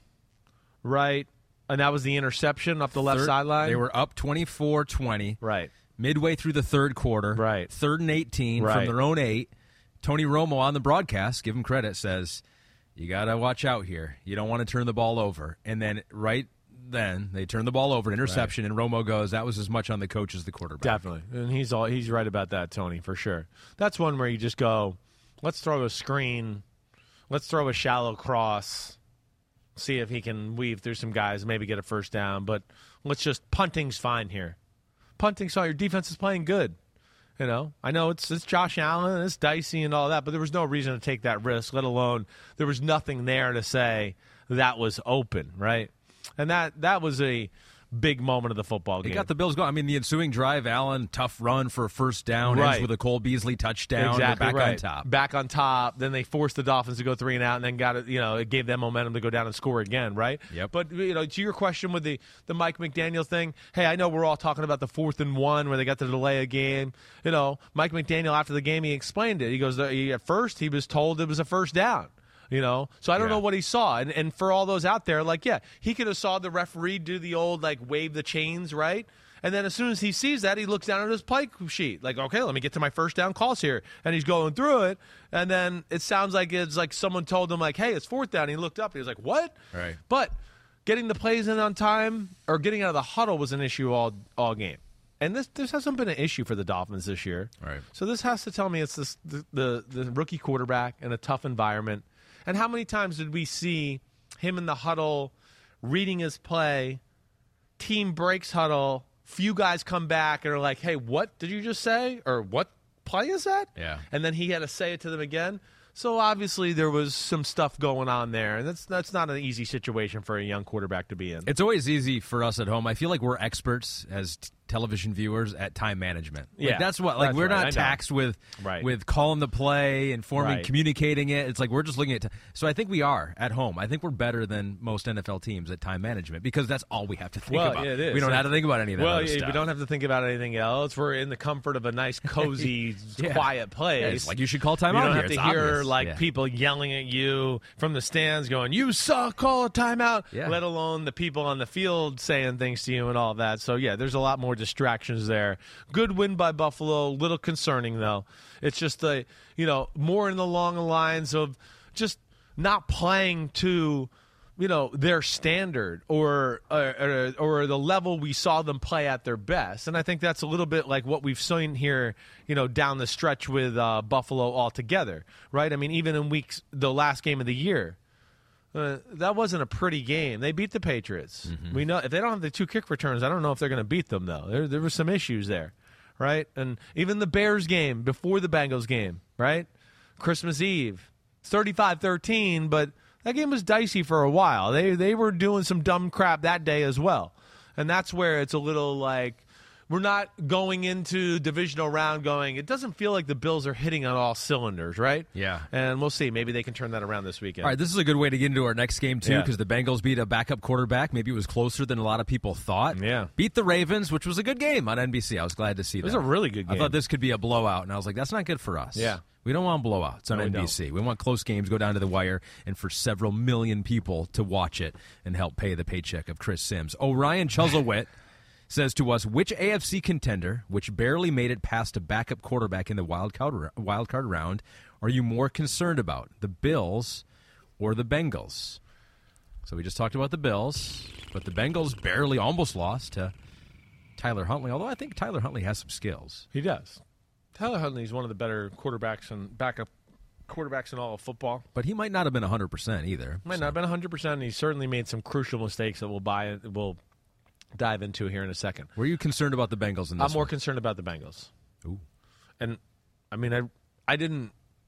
right, and that was the interception up the left Third- sideline. They were up twenty-four twenty. right. Midway through the third quarter. Right. Third and eighteen Right. from their own eight. Tony Romo on the broadcast, give him credit, says, you got to watch out here. You don't want to turn the ball over. And then right then they turn the ball over, interception, and Romo goes, that was as much on the coach as the quarterback. Definitely, and he's all he's right about that, Tony, for sure. That's one where you just go, let's throw a screen, let's throw a shallow cross, see if he can weave through some guys, maybe get a first down. But let's just punting's fine here. Punting's fine. Your defense is playing good. You know, I know it's it's Josh Allen, it's dicey and all that, but there was no reason to take that risk. Let alone there was nothing there to say that was open, right? And that that was a big moment of the football game. He got the Bills going. I mean, the ensuing drive, Allen, tough run for a first down, Right. ends with a Cole Beasley touchdown. Exactly They're back right. on top. Back on top. Then they forced the Dolphins to go three and out, and then got it. You know, it gave them momentum to go down and score again, right? Yep. But you know, to your question with the the Mike McDaniel thing, hey, I know we're all talking about the fourth and one where they got to delay a game. You know, Mike McDaniel after the game he explained it. He goes, he, at first he was told it was a first down. You know, so I don't Yeah. know what he saw, and and for all those out there, like, yeah, he could have saw the referee do the old like wave the chains, right? And then as soon as he sees that, he looks down at his play sheet, like, okay, let me get to my first down calls here, and he's going through it, and then it sounds like it's like someone told him like, hey, it's fourth down. And he looked up, and he was like, what? Right. But getting the plays in on time or getting out of the huddle was an issue all all game. And this this hasn't been an issue for the Dolphins this year. Right. So this has to tell me it's this, the, the the rookie quarterback in a tough environment. And how many times did we see him in the huddle reading his play, team breaks huddle, few guys come back and are like, hey, what did you just say? Or what play is that? Yeah. And then he had to say it to them again. So obviously there was some stuff going on there, and that's that's not an easy situation for a young quarterback to be in. It's always easy for us at home. I feel like we're experts as t- television viewers at time management. Like, Yeah, that's what. Like that's we're right, I not know. taxed with Right. with calling the play, informing, Right. communicating it. It's like we're just looking at. T- so I think we are at home. I think we're better than most N F L teams at time management because that's all we have to think Well, about. yeah, it is. We don't have to think about any of that. Well, other yeah, stuff. we don't have to think about anything else. We're in the comfort of a nice, cozy, Yeah. quiet place. Yeah, it's like you should call timeout You don't here. have to It's hear obvious. like Yeah. people yelling at you from the stands, going, "You suck! Call a timeout." Yeah. Let alone the people on the field saying things to you and all that. So yeah, there's a lot more distractions there. Good win by Buffalo. Little concerning though. It's just the you know more in the long lines of just not playing to. You know, their standard or, or or the level we saw them play at their best. And I think that's a little bit like what we've seen here, you know, down the stretch with uh, Buffalo altogether, right? I mean, even in weeks, the last game of the year, uh, that wasn't a pretty game. They beat the Patriots. Mm-hmm. We know if they don't have the two kick returns, I don't know if they're going to beat them, though. There, there were some issues there, right? And even the Bears game before the Bengals game, right? Christmas Eve, thirty-five thirteen, but that game was dicey for a while. They they were doing some dumb crap that day as well. And that's where it's a little like we're not going into divisional round going, it doesn't feel like the Bills are hitting on all cylinders, right? Yeah. And we'll see. Maybe they can turn that around this weekend. All right, this is a good way to get into our next game, too, Yeah. because the Bengals beat a backup quarterback. Maybe it was closer than a lot of people thought. Yeah. Beat the Ravens, which was a good game on N B C. I was glad to see that. It was a really good I game. thought this could be a blowout, and I was like, that's not good for us. Yeah. We don't want blowouts on No, we N B C. We want close games, go down to the wire, and for several million people to watch it and help pay the paycheck of Chris Sims. Orion Chuzzlewit says to us, which A F C contender, which barely made it past a backup quarterback in the wild card, wild card round, are you more concerned about, the Bills or the Bengals? So we just talked about the Bills, but the Bengals barely almost lost to Tyler Huntley, although I think Tyler Huntley has some skills. He does. Tyler Huntley is one of the better quarterbacks and backup quarterbacks in all of football. But he might not have been one hundred percent either. Might so. not have been one hundred percent. He certainly made some crucial mistakes that we'll buy. We'll dive into here in a second. Were you concerned about the Bengals in this I'm more one? concerned about the Bengals. Ooh. And, I mean, I I didn't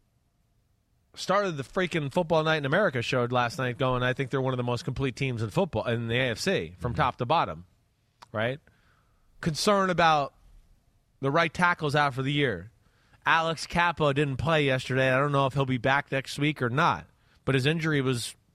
started the freaking Football Night in America showed last night going, I think they're one of the most complete teams in football, in the A F C, from Mm-hmm. top to bottom, right? Concern about the right tackles out for the year. Alex Cappa didn't play yesterday. I don't know if he'll be back next week or not. But his injury was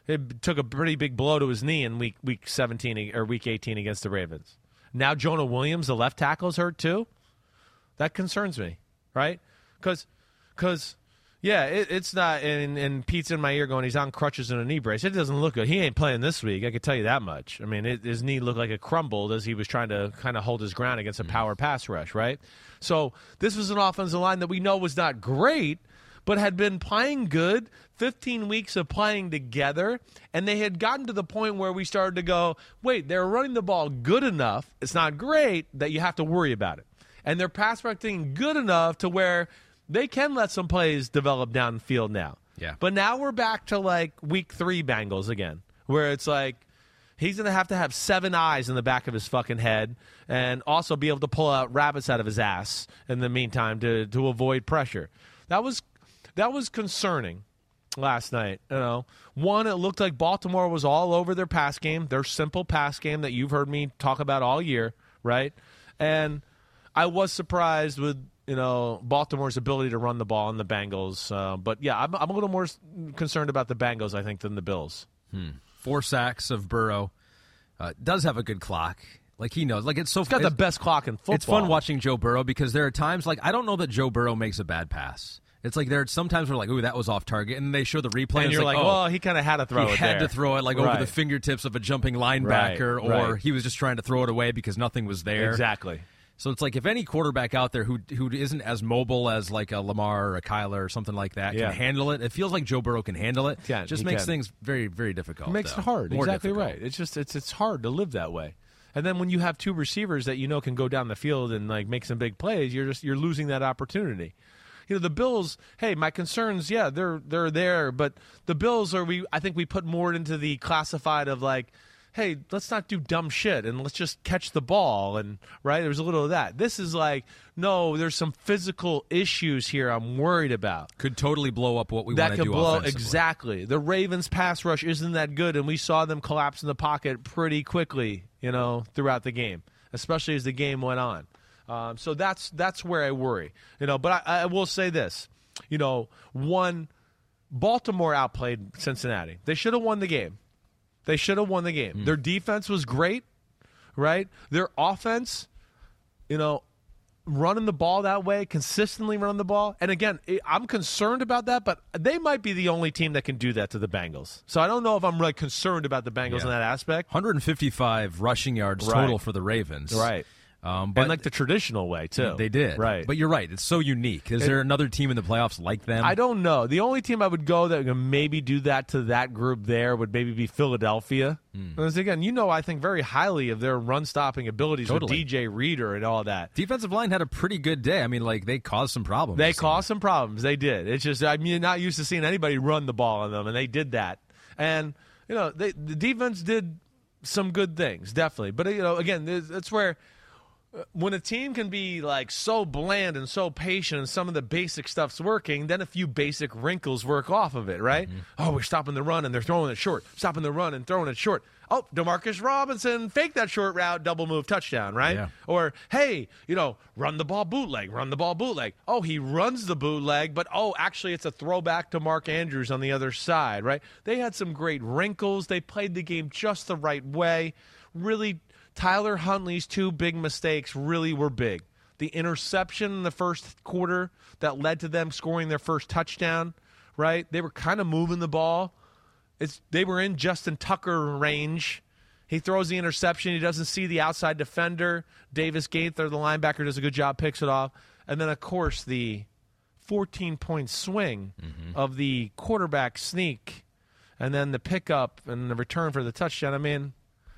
It took a pretty big blow to his knee in week week seventeen or week eighteen against the Ravens. Now Jonah Williams, the left tackle, is hurt too. That concerns me, right? Because, because, yeah, it, it's not. And, and Pete's in my ear going, he's on crutches and a knee brace. It doesn't look good. He ain't playing this week. I can tell you that much. I mean, it, his knee looked like it crumbled as he was trying to kind of hold his ground against a power pass rush, right? So this was an offensive line that we know was not great, but had been playing good, fifteen weeks of playing together, and they had gotten to the point where we started to go, wait, they're running the ball good enough, it's not great, that you have to worry about it. And they're pass protecting good enough to where they can let some plays develop downfield now. Yeah. But now we're back to, like, week three Bengals again, where it's like he's going to have to have seven eyes in the back of his fucking head and also be able to pull out rabbits out of his ass in the meantime to, to avoid pressure. That was That was concerning last night. You know, one, it looked like Baltimore was all over their pass game, their simple pass game that you've heard me talk about all year, right? And I was surprised with, you know, Baltimore's ability to run the ball on the Bengals. Uh, but, yeah, I'm, I'm a little more concerned about the Bengals, I think, than the Bills. Hmm. Four sacks of Burrow. Uh, does have a good clock. Like, he knows. Like, it's so He's got the best clock in football. It's fun watching Joe Burrow because there are times, like, I don't know that Joe Burrow makes a bad pass. It's like there are sometimes we're like, ooh, that was off target, and they show the replay, and, and you're like, like, oh, well, he kind of had to throw he it had there. to throw it like right. over the fingertips of a jumping linebacker, right. or right. he was just trying to throw it away because nothing was there. Exactly. So it's like if any quarterback out there who who isn't as mobile as like a Lamar or a Kyler or something like that yeah. can handle it, it feels like Joe Burrow can handle it. Can, just he makes can. things very, very difficult. It makes though. it hard. More exactly difficult. right. It's just it's it's hard to live that way. And then when you have two receivers that you know can go down the field and like make some big plays, you're just you're losing that opportunity. You know, the Bills, hey, my concerns, yeah, they're they're there, but the Bills are we I think we put more into the classified of like, hey, let's not do dumb shit and let's just catch the ball, and right, there's a little of that. This is like, no, there's some physical issues here I'm worried about. Could totally blow up what we That want to could do blow offensively. exactly. The Ravens pass rush isn't that good, and we saw them collapse in the pocket pretty quickly, you know, throughout the game, especially as the game went on. Um, so that's that's where I worry, you know. But I, I will say this, you know, one, Baltimore outplayed Cincinnati. They should have won the game. They should have won the game. Mm. Their defense was great, right? Their offense, you know, running the ball that way, consistently running the ball. And again, I'm concerned about that, but they might be the only team that can do that to the Bengals. So I don't know if I'm really concerned about the Bengals yeah. in that aspect. one hundred fifty-five rushing yards right. total for the Ravens. Right. Um, but and like the traditional way, too. They did. Right. But you're right. It's so unique. Is it, there another team in the playoffs like them? I don't know. The only team I would go that would maybe do that to that group there would maybe be Philadelphia. Mm. Because, again, you know, I think very highly of their run-stopping abilities totally. with D J Reader and all that. Defensive line had a pretty good day. I mean, like, they caused some problems. They caused some problems. They did. It's just, I mean, not used to seeing anybody run the ball on them, and they did that. And, you know, they, the defense did some good things, definitely. But, you know, again, that's where – when a team can be like so bland and so patient and some of the basic stuff's working, then a few basic wrinkles work off of it, right? Mm-hmm. Oh, we're stopping the run and they're throwing it short. Stopping the run and throwing it short. Oh, Demarcus Robinson, fake that short route, double move, touchdown, right? Yeah. Or, hey, you know, run the ball bootleg, run the ball bootleg. Oh, he runs the bootleg, but, oh, actually it's a throwback to Mark Andrews on the other side, right? They had some great wrinkles. They played the game just the right way. Really, Tyler Huntley's two big mistakes really were big. The interception in the first quarter that led to them scoring their first touchdown, right? They were kind of moving the ball. It's they were in Justin Tucker range. He throws the interception. He doesn't see the outside defender. Davis Gaither, the linebacker, does a good job, picks it off. And then, of course, the fourteen-point swing mm-hmm. of the quarterback sneak and then the pickup and the return for the touchdown. I mean,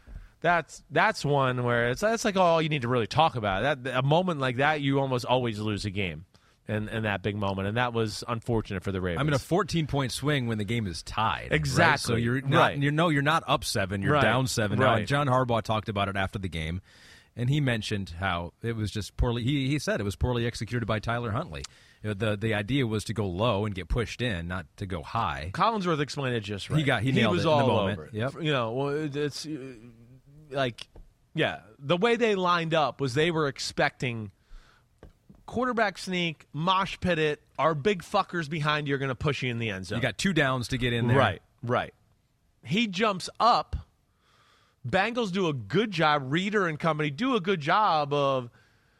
That's that's one where it's that's like all you need to really talk about. That a moment like that, you almost always lose a game, in, in that big moment, and that was unfortunate for the Ravens. I mean, a fourteen-point swing when the game is tied. Exactly. Right? So you're not, right. you know, you're not up seven, you're right. down seven. Right. Now, John Harbaugh talked about it after the game, and he mentioned how it was just poorly. He he said it was poorly executed by Tyler Huntley. You know, the the idea was to go low and get pushed in, not to go high. Collinsworth explained it just right. He got he nailed he was it all in the moment. over it. Yep. You know, well, it's like, yeah, the way they lined up was they were expecting quarterback sneak, mosh pit it, our big fuckers behind you are going to push you in the end zone. You got two downs to get in there. Right, right. he jumps up. Bengals do a good job. Reader and company do a good job of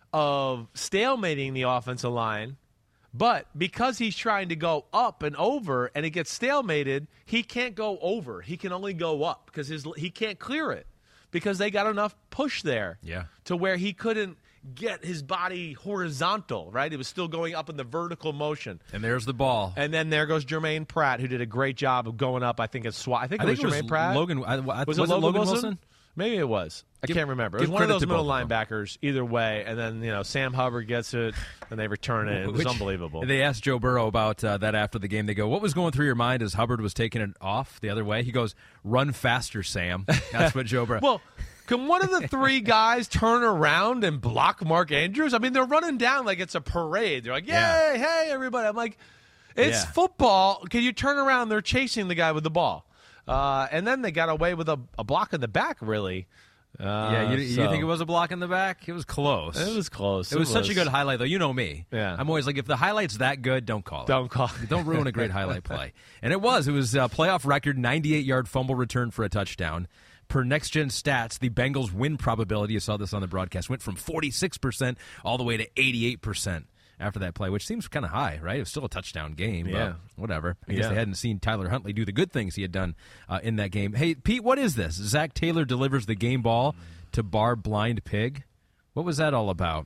of stalemating the offensive line. But because he's trying to go up and over and it gets stalemated, he can't go over. He can only go up because his he can't clear it because they got enough push there yeah. to where he couldn't get his body horizontal, right? It was still going up in the vertical motion. And there's the ball. And then there goes Jermaine Pratt, who did a great job of going up. I think it's SWAT. I think it I was think Jermaine it was Pratt. Logan. I, I, was, was it it Logan, Logan Wilson? Wilson? Maybe it was. I Give, can't remember. It was give one of credit those to middle both of them. linebackers either way. And then, you know, Sam Hubbard gets it, and they return it. It was Which, unbelievable. They asked Joe Burrow about uh, that after the game. They go, what was going through your mind as Hubbard was taking it off the other way? He goes, run faster, Sam. That's what Joe Burrow. Well, can one of the three guys turn around and block Mark Andrews? I mean, they're running down like it's a parade. They're like, yay, Yeah. hey, everybody. I'm like, it's Yeah. football. Can you turn around? They're chasing the guy with the ball. Uh, and then they got away with a, a block in the back, really. Uh, yeah, you, so. you think it was a block in the back? It was close. It was close. It was such a good highlight, though. You know me. Yeah. I'm always like, if the highlight's that good, don't call it. Don't call it. Don't ruin a great highlight play. And it was. It was a playoff record, ninety-eight-yard fumble return for a touchdown. Per Next Gen Stats, the Bengals' win probability, you saw this on the broadcast, went from forty-six percent all the way to eighty-eight percent after that play, which seems kind of high, right? It was still a touchdown game, Yeah. but whatever. I guess Yeah. they hadn't seen Tyler Huntley do the good things he had done uh, in that game. Hey, Pete, what is this? Zach Taylor delivers the game ball to Bar Blind Pig. What was that all about?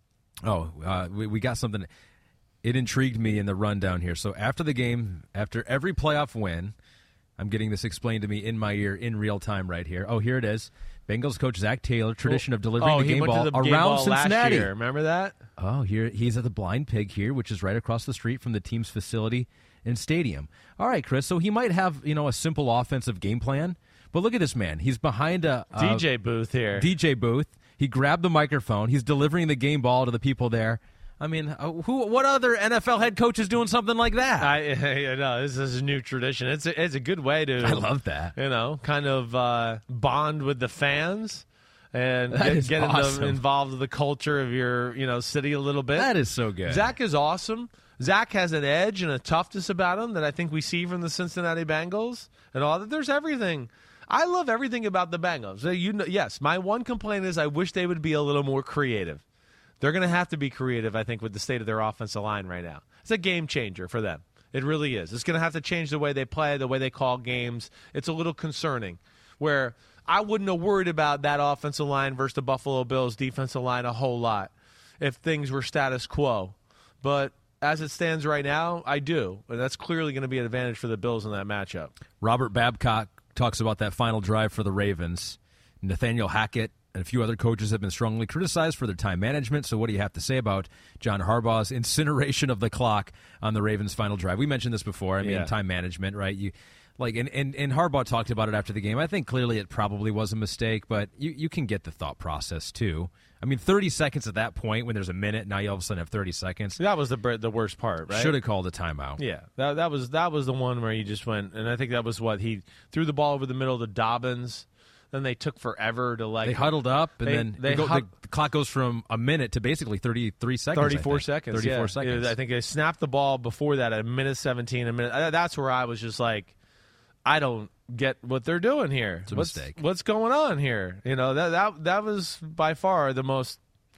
Oh, uh, we, we got something. It intrigued me in the rundown here. So after the game, after every playoff win, I'm getting this explained to me in my ear in real time right here. Oh, here it is. Bengals coach Zach Taylor, tradition of delivering oh, the he game went ball to the around game ball Cincinnati. Last year. Remember that? Oh, here he's at the Blind Pig here, which is right across the street from the team's facility and stadium. All right, Chris. So he might have, you know, a simple offensive game plan, but look at this man. He's behind a, a D J booth here. D J booth. He grabbed the microphone. He's delivering the game ball to the people there. I mean, uh, who? What other N F L head coach is doing something like that? I, I know this is a new tradition. It's a, it's a good way to. I love that. You know, kind of uh, bond with the fans and That get, is get awesome. in the, involved with the culture of your you know city a little bit. That is so good. Zach is awesome. Zach has an edge and a toughness about him that I think we see from the Cincinnati Bengals and all that. There's everything. I love everything about the Bengals. You know, yes, my one complaint is I wish they would be a little more creative. They're going to have to be creative, I think, with the state of their offensive line right now. It's a game changer for them. It really is. It's going to have to change the way they play, the way they call games. It's a little concerning where I wouldn't have worried about that offensive line versus the Buffalo Bills defensive line a whole lot if things were status quo. But as it stands right now, I do. And that's clearly going to be an advantage for the Bills in that matchup. Robert Babcock talks about that final drive for the Ravens. Nathaniel Hackett and a few other coaches have been strongly criticized for their time management. So what do you have to say about John Harbaugh's incineration of the clock on the Ravens' final drive? We mentioned this before. I mean, Yeah. time management, right? You like, and, and, and Harbaugh talked about it after the game. I think clearly it probably was a mistake, but you, you can get the thought process too. I mean, thirty seconds at that point when there's a minute, now you all of a sudden have thirty seconds. That was the the worst part, right? Should have called a timeout. Yeah, that that was that was the one where you just went, and I think that was what he threw the ball over the middle to Dobbins. Then they took forever to like They huddled up, and They- then they they go, hud- the clock goes from a minute to basically thirty-three seconds. I thirty-four think. seconds. thirty-four yeah. seconds. I think they snapped the ball before that at a minute seventeen. A minute. uh, That's where I was just like, I don't get what they're doing here. It's a what's, mistake. What's going on here? You know that that that was by far the most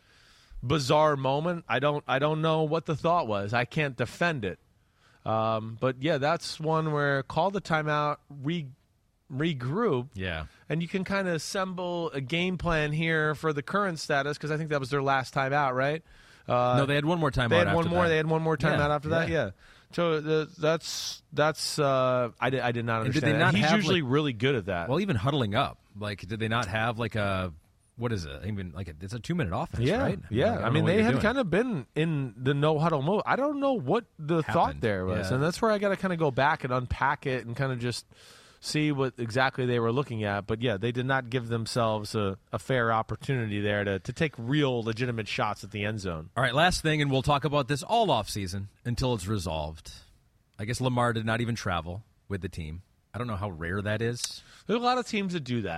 bizarre moment. I don't I don't know what the thought was. I can't defend it. Um, but yeah, that's one where call the timeout, re regroup. Yeah. And you can kind of assemble a game plan here for the current status because I think that was their last time out, right? Uh, No, they had one more time they out had one after more. that. They had one more time Yeah, out after that. yeah. Yeah. So uh, that's that's uh, I did I did not And did understand. they that. not He's have, usually like- really good at that. Well, even huddling up, like, did they not have like a what is it? Even like a, it's a two minute offense, yeah, right? yeah. Like, I, don't mean, know what they you're had doing. kind of been in the no huddle mode. I don't know what the thought Happened, there was, yeah. and that's where I got to kind of go back and unpack it and kind of just see what exactly they were looking at. But yeah, they did not give themselves a, a fair opportunity there to to take real legitimate shots at the end zone. All right, last thing, and we'll talk about this all off season until it's resolved. I guess Lamar did not even travel with the team. I don't know how rare that is. There's a lot of teams that do that.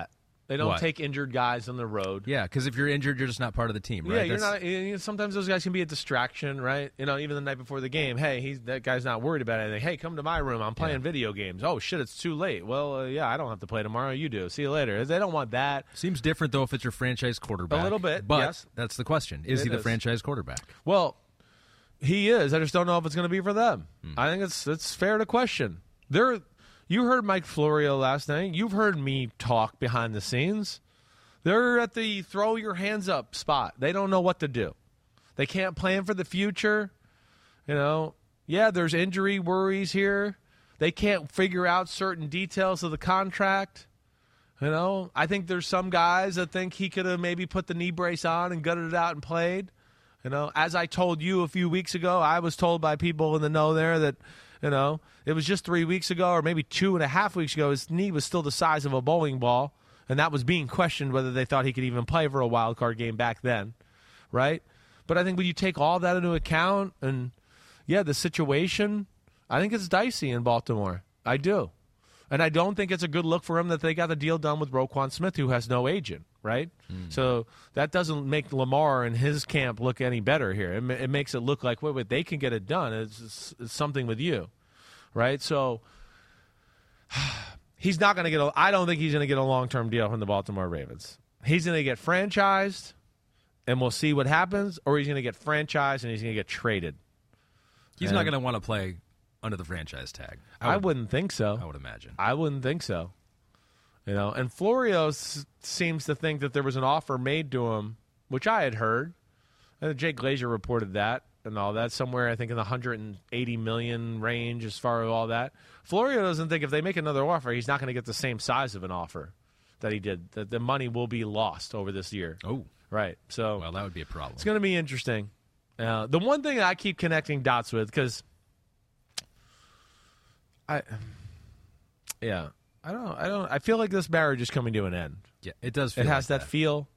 They don't What? take injured guys on the road. Yeah, because if you're injured, you're just not part of the team, right? Yeah, you're That's- not. You know, sometimes those guys can be a distraction, right? You know, even the night before the game. Hey, he's that guy's not worried about anything. Hey, come to my room. I'm playing Yeah. video games. Oh shit, it's too late. Well, uh, yeah, I don't have to play tomorrow. You do. See you later. They don't want that. Seems different, though, if it's your franchise quarterback. A little bit, But yes. that's the question. Is It he the is. franchise quarterback? Well, he is. I just don't know if it's going to be for them. I think it's it's fair to question. There, you heard Mike Florio last night. You've heard me talk behind the scenes. They're at the throw your hands up spot. They don't know what to do. They can't plan for the future. You know, yeah, there's injury worries here. They can't figure out certain details of the contract. You know, I think there's some guys that think he could have maybe put the knee brace on and gutted it out and played. You know, as I told you a few weeks ago, I was told by people in the know there that, you know, it was just three weeks ago or maybe two and a half weeks ago, his knee was still the size of a bowling ball. And that was being questioned whether they thought he could even play for a wild card game back then, right? But I think when you take all that into account and, yeah, the situation, I think it's dicey in Baltimore. I do. And I don't think it's a good look for him that they got the deal done with Roquan Smith, who has no agent, right? Mm. So that doesn't make Lamar and his camp look any better here. It, ma- it makes it look like, wait, wait, they can get it done. It's, it's, it's something with you, right? So he's not going to get a – I don't think he's going to get a long-term deal from the Baltimore Ravens. He's going to get franchised, and we'll see what happens, or he's going to get franchised and he's going to get traded. He's and not going to want to play under the franchise tag. I, I, would, would, wouldn't think so. I would imagine. I wouldn't think so. You know, and Florio s- seems to think that there was an offer made to him, which I had heard. And Jake Glazer reported that and all that, somewhere I think in the one hundred eighty million range as far as all that. Florio doesn't think if they make another offer, he's not going to get the same size of an offer that he did. That the money will be lost over this year. Oh. Right. So Well, that would be a problem. it's going to be interesting. Uh, the one thing that I keep connecting dots with, because I, yeah, I don't, I don't, I feel like this marriage is coming to an end. Yeah, it does feel It has like that, feel,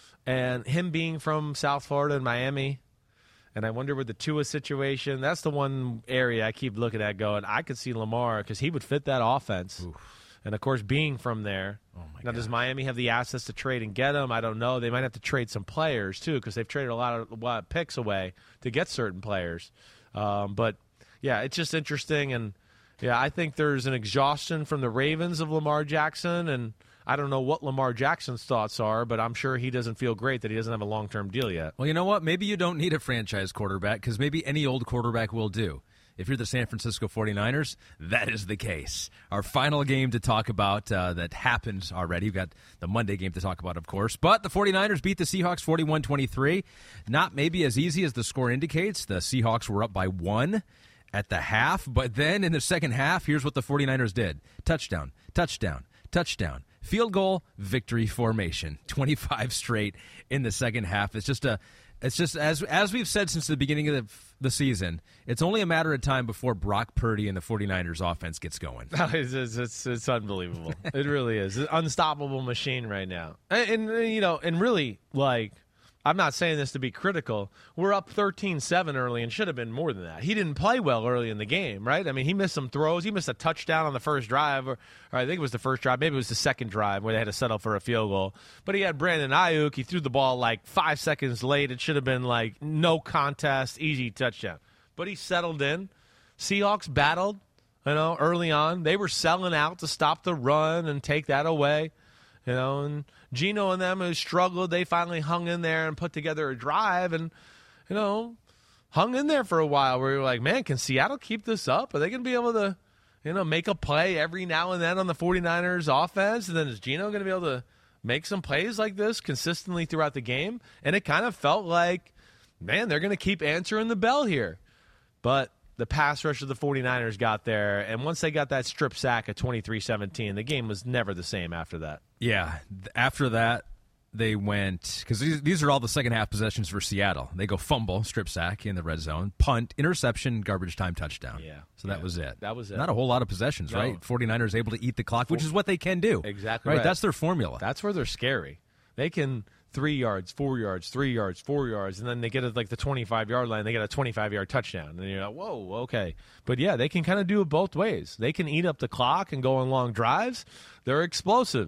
and him being from South Florida and Miami, and I wonder with the Tua situation, that's the one area I keep looking at going, I could see Lamar because he would fit that offense. Oof. And, of course, being from there. Oh my now, does gosh. Miami have the assets to trade and get him? I don't know. They might have to trade some players, too, because they've traded a lot of, a lot of picks away to get certain players. Um, but, yeah, it's just interesting. And, yeah, I think there's an exhaustion from the Ravens of Lamar Jackson. And I don't know what Lamar Jackson's thoughts are, but I'm sure he doesn't feel great that he doesn't have a long-term deal yet. Well, you know what? Maybe you don't need a franchise quarterback because maybe any old quarterback will do. If you're the San Francisco forty-niners, that is the case. Our final game to talk about uh, that happened already. We've got the Monday game to talk about, of course. But the forty-niners beat the Seahawks forty-one twenty-three. Not maybe as easy as the score indicates. The Seahawks were up by one at the half. But then in the second half, here's what the forty-niners did. Touchdown, touchdown, touchdown. Field goal, victory formation. twenty-five straight in the second half. It's just a... It's just, as as we've said since the beginning of the, the season, it's only a matter of time before Brock Purdy and the forty-niners offense gets going. it's, it's, it's, it's unbelievable. It really is. It's an unstoppable machine right now. And, and, you know, and really, like, I'm not saying this to be critical. We're up thirteen seven early and should have been more than that. He didn't play well early in the game, right? I mean, he missed some throws. He missed a touchdown on the first drive, or, or I think it was the first drive. Maybe it was the second drive where they had to settle for a field goal. But he had Brandon Ayuk. He threw the ball like five seconds late. It should have been like no contest, easy touchdown. But he settled in. Seahawks battled, you know, early on. They were selling out to stop the run and take that away. You know, and Geno and them who struggled, they finally hung in there and put together a drive and, you know, hung in there for a while where you're like, man, can Seattle keep this up? Are they going to be able to, you know, make a play every now and then on the forty-niners offense? And then is Geno going to be able to make some plays like this consistently throughout the game? And it kind of felt like, man, they're going to keep answering the bell here. But the pass rush of the forty-niners got there, and once they got that strip sack at twenty-three seventeen, the game was never the same after that. Yeah. After that, they went, because these, these are all the second half possessions for Seattle. They go fumble, strip sack in the red zone, punt, interception, garbage time touchdown. Yeah. So that Yeah. was it. That was it. Not a whole lot of possessions, No. right? forty-niners able to eat the clock, which is what they can do. Exactly Right? right. That's their formula. That's where they're scary. They can three yards, four yards, three yards, four yards, and then they get it like the twenty-five-yard line. They get a twenty-five-yard touchdown. And you're like, whoa, okay. But, yeah, they can kind of do it both ways. They can eat up the clock and go on long drives. They're explosive.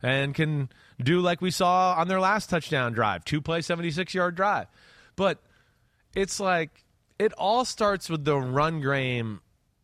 and can do like we saw on their last touchdown drive, two-play, seventy-six-yard drive. But it's like it all starts with the run game,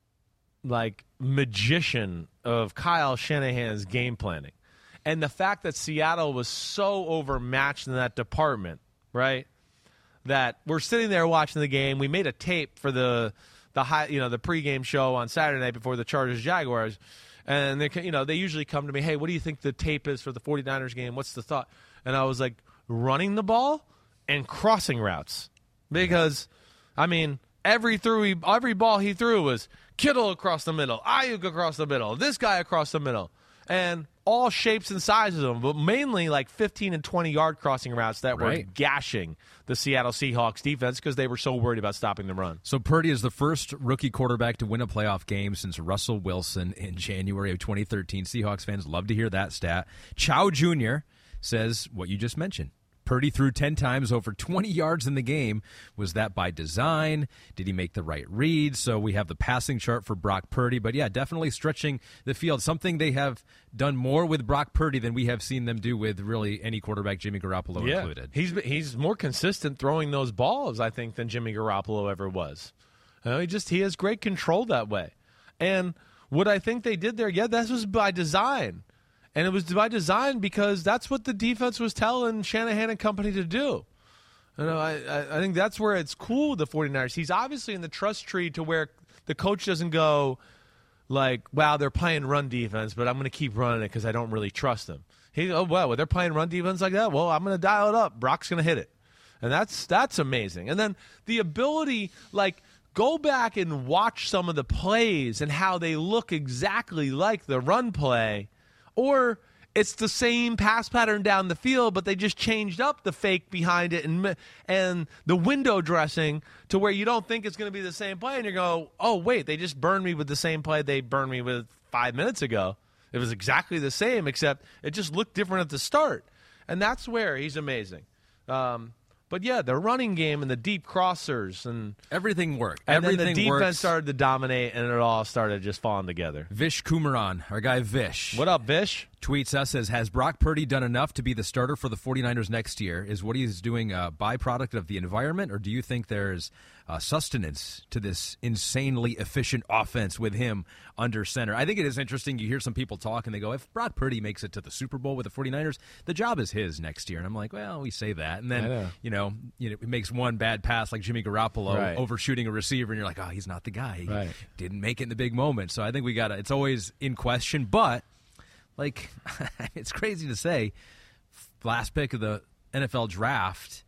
like, magician of Kyle Shanahan's game planning. And the fact that Seattle was so overmatched in that department, right, that we're sitting there watching the game. We made a tape for the the high, you know, the pregame show on Saturday night before the Chargers-Jaguars. And they, you know, they usually come to me, hey, what do you think the tape is for the 49ers game? What's the thought? And I was like, running the ball and crossing routes. Because, I mean, every through he, every ball he threw was Kittle across the middle, Ayuk across the middle, this guy across the middle. And all shapes and sizes of them, but mainly like fifteen and twenty-yard crossing routes that were right. gashing the Seattle Seahawks defense because they were so worried about stopping the run. So Purdy is the first rookie quarterback to win a playoff game since Russell Wilson in January of twenty thirteen. Seahawks fans love to hear that stat. Chow Junior says what you just mentioned. Purdy threw ten times over twenty yards in the game. Was that by design? Did he make the right read? So we have the passing chart for Brock Purdy. But, yeah, definitely stretching the field, something they have done more with Brock Purdy than we have seen them do with really any quarterback, Jimmy Garoppolo yeah. included. He's he's more consistent throwing those balls, I think, than Jimmy Garoppolo ever was. You know, he just he has great control that way. And what I think they did there, yeah, that was by design. And it was by design because that's what the defense was telling Shanahan and company to do. You know, I, I think that's where it's cool with the 49ers. He's obviously in the trust tree to where the coach doesn't go like, wow, they're playing run defense, but I'm going to keep running it because I don't really trust them. He, oh, well, well, they're playing run defense like that. Well, I'm going to dial it up. Brock's going to hit it. And that's that's amazing. And then the ability, like, go back and watch some of the plays and how they look exactly like the run play. Or it's the same pass pattern down the field, but they just changed up the fake behind it and and the window dressing to where you don't think it's going to be the same play. And you go, oh, wait, they just burned me with the same play they burned me with five minutes ago. It was exactly the same, except it just looked different at the start. And that's where he's amazing. Um, but, yeah, the running game and the deep crossers. and Everything worked. And Everything then the defense works. started to dominate, and it all started just falling together. Vish Kumaran, our guy Vish. What up, Vish? Tweets us, says, has Brock Purdy done enough to be the starter for the 49ers next year? Is what he's doing a byproduct of the environment, or do you think there's uh, sustenance to this insanely efficient offense with him under center? I think it is interesting. You hear some people talk, and they go, if Brock Purdy makes it to the Super Bowl with the 49ers, the job is his next year. And I'm like, well, we say that. And then, know. you know, you know, it makes one bad pass like Jimmy Garoppolo Right. overshooting a receiver, and you're like, oh, he's not the guy. He Right. didn't make it in the big moment. So I think we got to, it's always in question, but like, it's crazy to say, last pick of the N F L draft,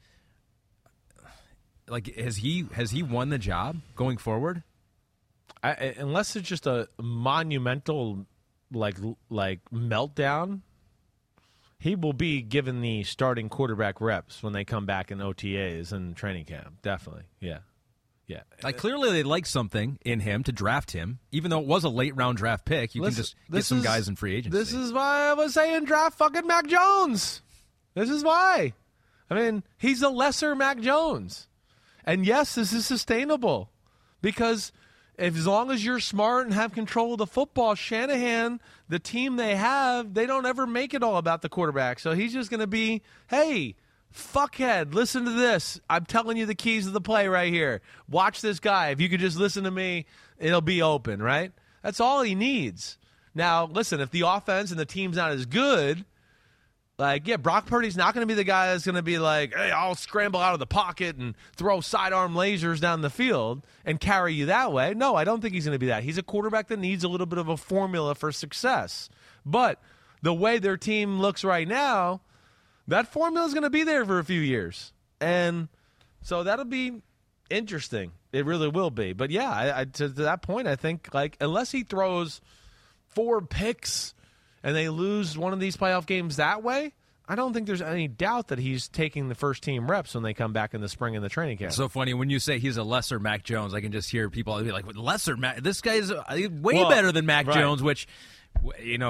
like, has he has he won the job going forward? I, unless it's just a monumental, like like meltdown, he will be given the starting quarterback reps when they come back in O T As and training camp. Definitely, yeah. Yeah, Like, clearly they like something in him to draft him, even though it was a late round draft pick. You Listen, can just get this some is- guys in free agency. This is why I was saying draft fucking Mac Jones. This is why. I mean, he's a lesser Mac Jones. And yes, this is sustainable because if, as long as you're smart and have control of the football, Shanahan, the team they have, they don't ever make it all about the quarterback. So he's just going to be, hey, fuckhead, listen to this. I'm telling you the keys of the play right here. Watch this guy. If you could just listen to me, it'll be open, right? That's all he needs. Now, listen, if the offense and the team's not as good, like, yeah, Brock Purdy's not going to be the guy that's going to be like, hey, I'll scramble out of the pocket and throw sidearm lasers down the field and carry you that way. No, I don't think he's going to be that. He's a quarterback that needs a little bit of a formula for success. But the way their team looks right now, that formula is going to be there for a few years. And so that'll be interesting. It really will be. But, yeah, I, I, to, to that point, I think, like, unless he throws four picks and they lose one of these playoff games that way, I don't think there's any doubt that he's taking the first-team reps when they come back in the spring in the training camp. So funny when you say he's a lesser Mac Jones. I can just hear people be like, lesser Mac. This guy's way Well, better than Mac right. Jones, which, you know,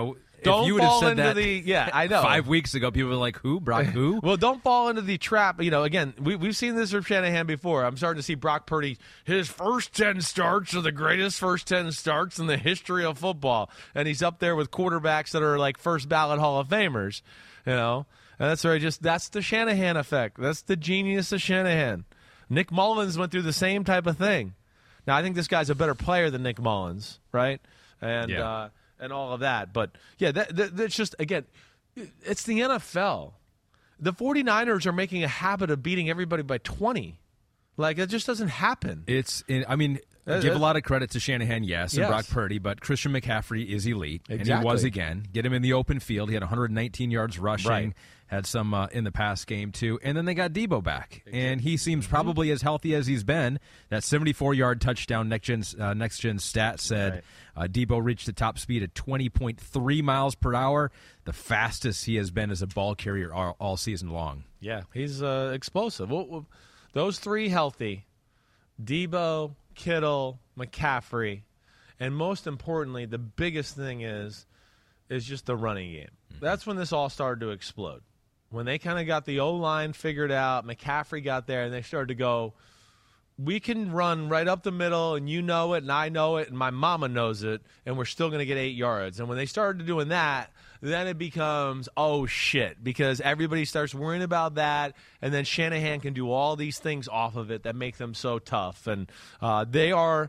Don't if you would have fall said into that the yeah, I know. five weeks ago, people were like, "Who? Brock? Who?" Well, don't fall into the trap. You know, again, we we've seen this from Shanahan before. I'm starting to see Brock Purdy. His first ten starts are the greatest first ten starts in the history of football, and he's up there with quarterbacks that are like first ballot Hall of Famers. You know, and that's where I just that's the Shanahan effect. That's the genius of Shanahan. Nick Mullins went through the same type of thing. Now, I think this guy's a better player than Nick Mullins, right? And yeah. uh, and all of that. But, yeah, that, that, that's just, again, it's the N F L. The 49ers are making a habit of beating everybody by twenty. Like, it just doesn't happen. It's, I mean, Uh, give uh, a lot of credit to Shanahan, yes, and yes. Brock Purdy, but Christian McCaffrey is elite, and he Exactly. was again. Get him in the open field. He had one hundred nineteen yards rushing, Right. had some uh, in the pass game, too. And then they got Debo back, and he seems probably as healthy as he's been. That seventy-four-yard touchdown next-gen uh, next-gen stat said Right. uh, Debo reached the top speed at twenty point three miles per hour, the fastest he has been as a ball carrier all, all season long. Yeah, he's uh, explosive. Well, well, those three healthy, Debo, Kittle, McCaffrey, and most importantly, the biggest thing is is just the running game. Mm-hmm. That's when this all started to explode. When they kind of got the O-line figured out, McCaffrey got there, and they started to go, we can run right up the middle, and you know it, and I know it, and my mama knows it, and we're still going to get eight yards. And when they started doing that, then it becomes, oh, shit, because everybody starts worrying about that, and then Shanahan can do all these things off of it that make them so tough. And uh, they are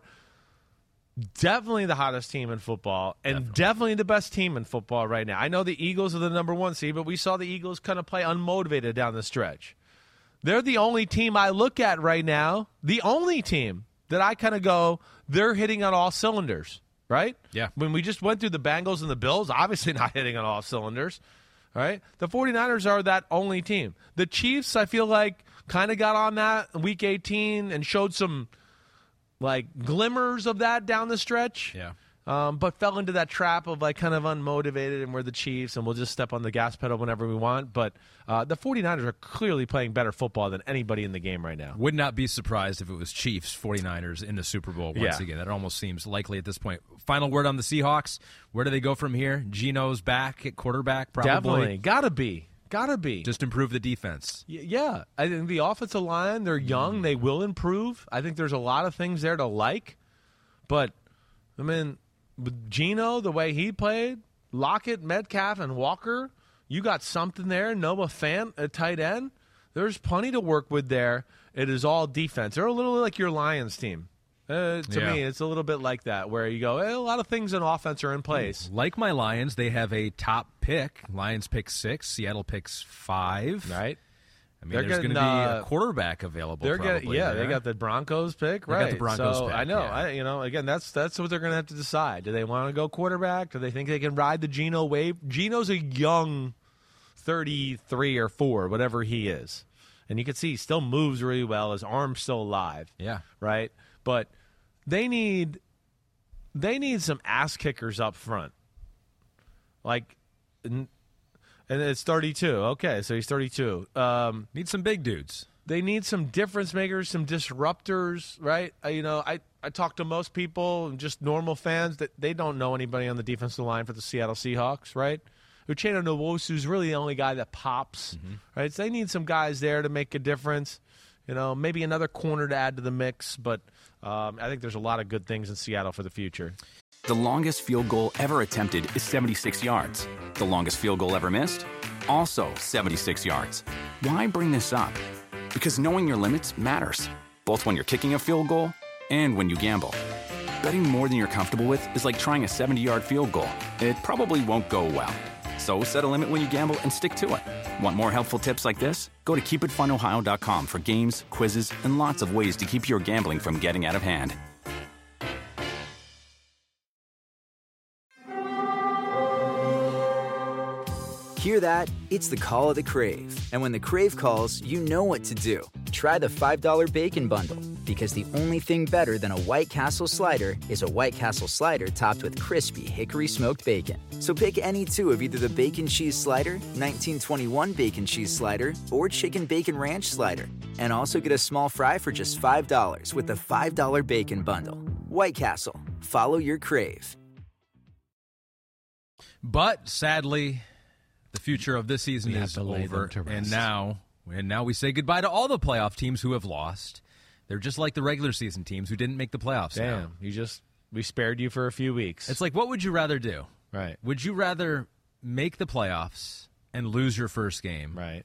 definitely the hottest team in football and definitely. definitely the best team in football right now. I know the Eagles are the number one seed, but we saw the Eagles kind of play unmotivated down the stretch. They're the only team I look at right now, the only team that I kind of go, they're hitting on all cylinders, right? Yeah. When we just went through the Bengals and the Bills, obviously not hitting on all cylinders, right? The 49ers are that only team. The Chiefs, I feel like, kind of got on that in week eighteen and showed some, like, glimmers of that down the stretch. Yeah. Um, but fell into that trap of, like, kind of unmotivated, and we're the Chiefs, and we'll just step on the gas pedal whenever we want. But uh, the 49ers are clearly playing better football than anybody in the game right now. Would not be surprised if it was Chiefs, 49ers in the Super Bowl once Yeah. again. That almost seems likely at this point. Final word on the Seahawks. Where do they go from here? Geno's back at quarterback, probably. Definitely. Gotta be. Gotta be. Just improve the defense. Y- yeah. I think the offensive line, they're young. They will improve. I think there's a lot of things there to like. But, I mean, with Geno, the way he played, Lockett, Metcalf, and Walker, you got something there. Noah Fant at tight end. There's plenty to work with there. It is all defense. They're a little like your Lions team. Uh, to Yeah. me, it's a little bit like that, where you go, eh, a lot of things in offense are in place. Like my Lions, they have a top pick. Lions pick six. Seattle picks five. Right? I mean, They're there's going to getting, be uh, a quarterback available. They're probably getting, yeah, there. they got the Broncos pick, They got right? the Broncos so pick, I know, yeah. I, you know, again, that's that's what they're going to have to decide. Do they want to go quarterback? Do they think they can ride the Geno wave? Geno's a young thirty-three or four, whatever he is, and you can see he still moves really well. His arm's still alive, Yeah. right? But they need they need some ass kickers up front, like. And it's thirty-two. Okay, so he's thirty-two. Um, Need some big dudes. They need some difference makers, some disruptors, right? Uh, you know, I, I talk to most people, just normal fans, that they don't know anybody on the defensive line for the Seattle Seahawks, right? Uchenna Nwosu is really the only guy that pops, Mm-hmm. right? So they need some guys there to make a difference. You know, maybe another corner to add to the mix, but um, I think there's a lot of good things in Seattle for the future. The longest field goal ever attempted is seventy-six yards. The longest field goal ever missed? Also seventy-six yards. Why bring this up? Because knowing your limits matters, both when you're kicking a field goal and when you gamble. Betting more than you're comfortable with is like trying a seventy-yard field goal. It probably won't go well. So set a limit when you gamble and stick to it. Want more helpful tips like this? Go to keep it fun ohio dot com for games, quizzes, and lots of ways to keep your gambling from getting out of hand. Hear that? It's the call of the Crave. And when the Crave calls, you know what to do. Try the five dollar Bacon Bundle, because the only thing better than a White Castle slider is a White Castle slider topped with crispy hickory smoked bacon. So pick any two of either the Bacon Cheese Slider, nineteen twenty-one Bacon Cheese Slider, or Chicken Bacon Ranch Slider. And also get a small fry for just five dollars with the five dollar Bacon Bundle. White Castle. Follow your Crave. But sadly, the future of this season We have is to lay them over, to and rest. now and now we say goodbye to all the playoff teams who have lost. They're just like the regular season teams who didn't make the playoffs. now. Damn, you just we spared you for a few weeks. It's like, what would you rather do? right, Would you rather make the playoffs and lose your first game, right.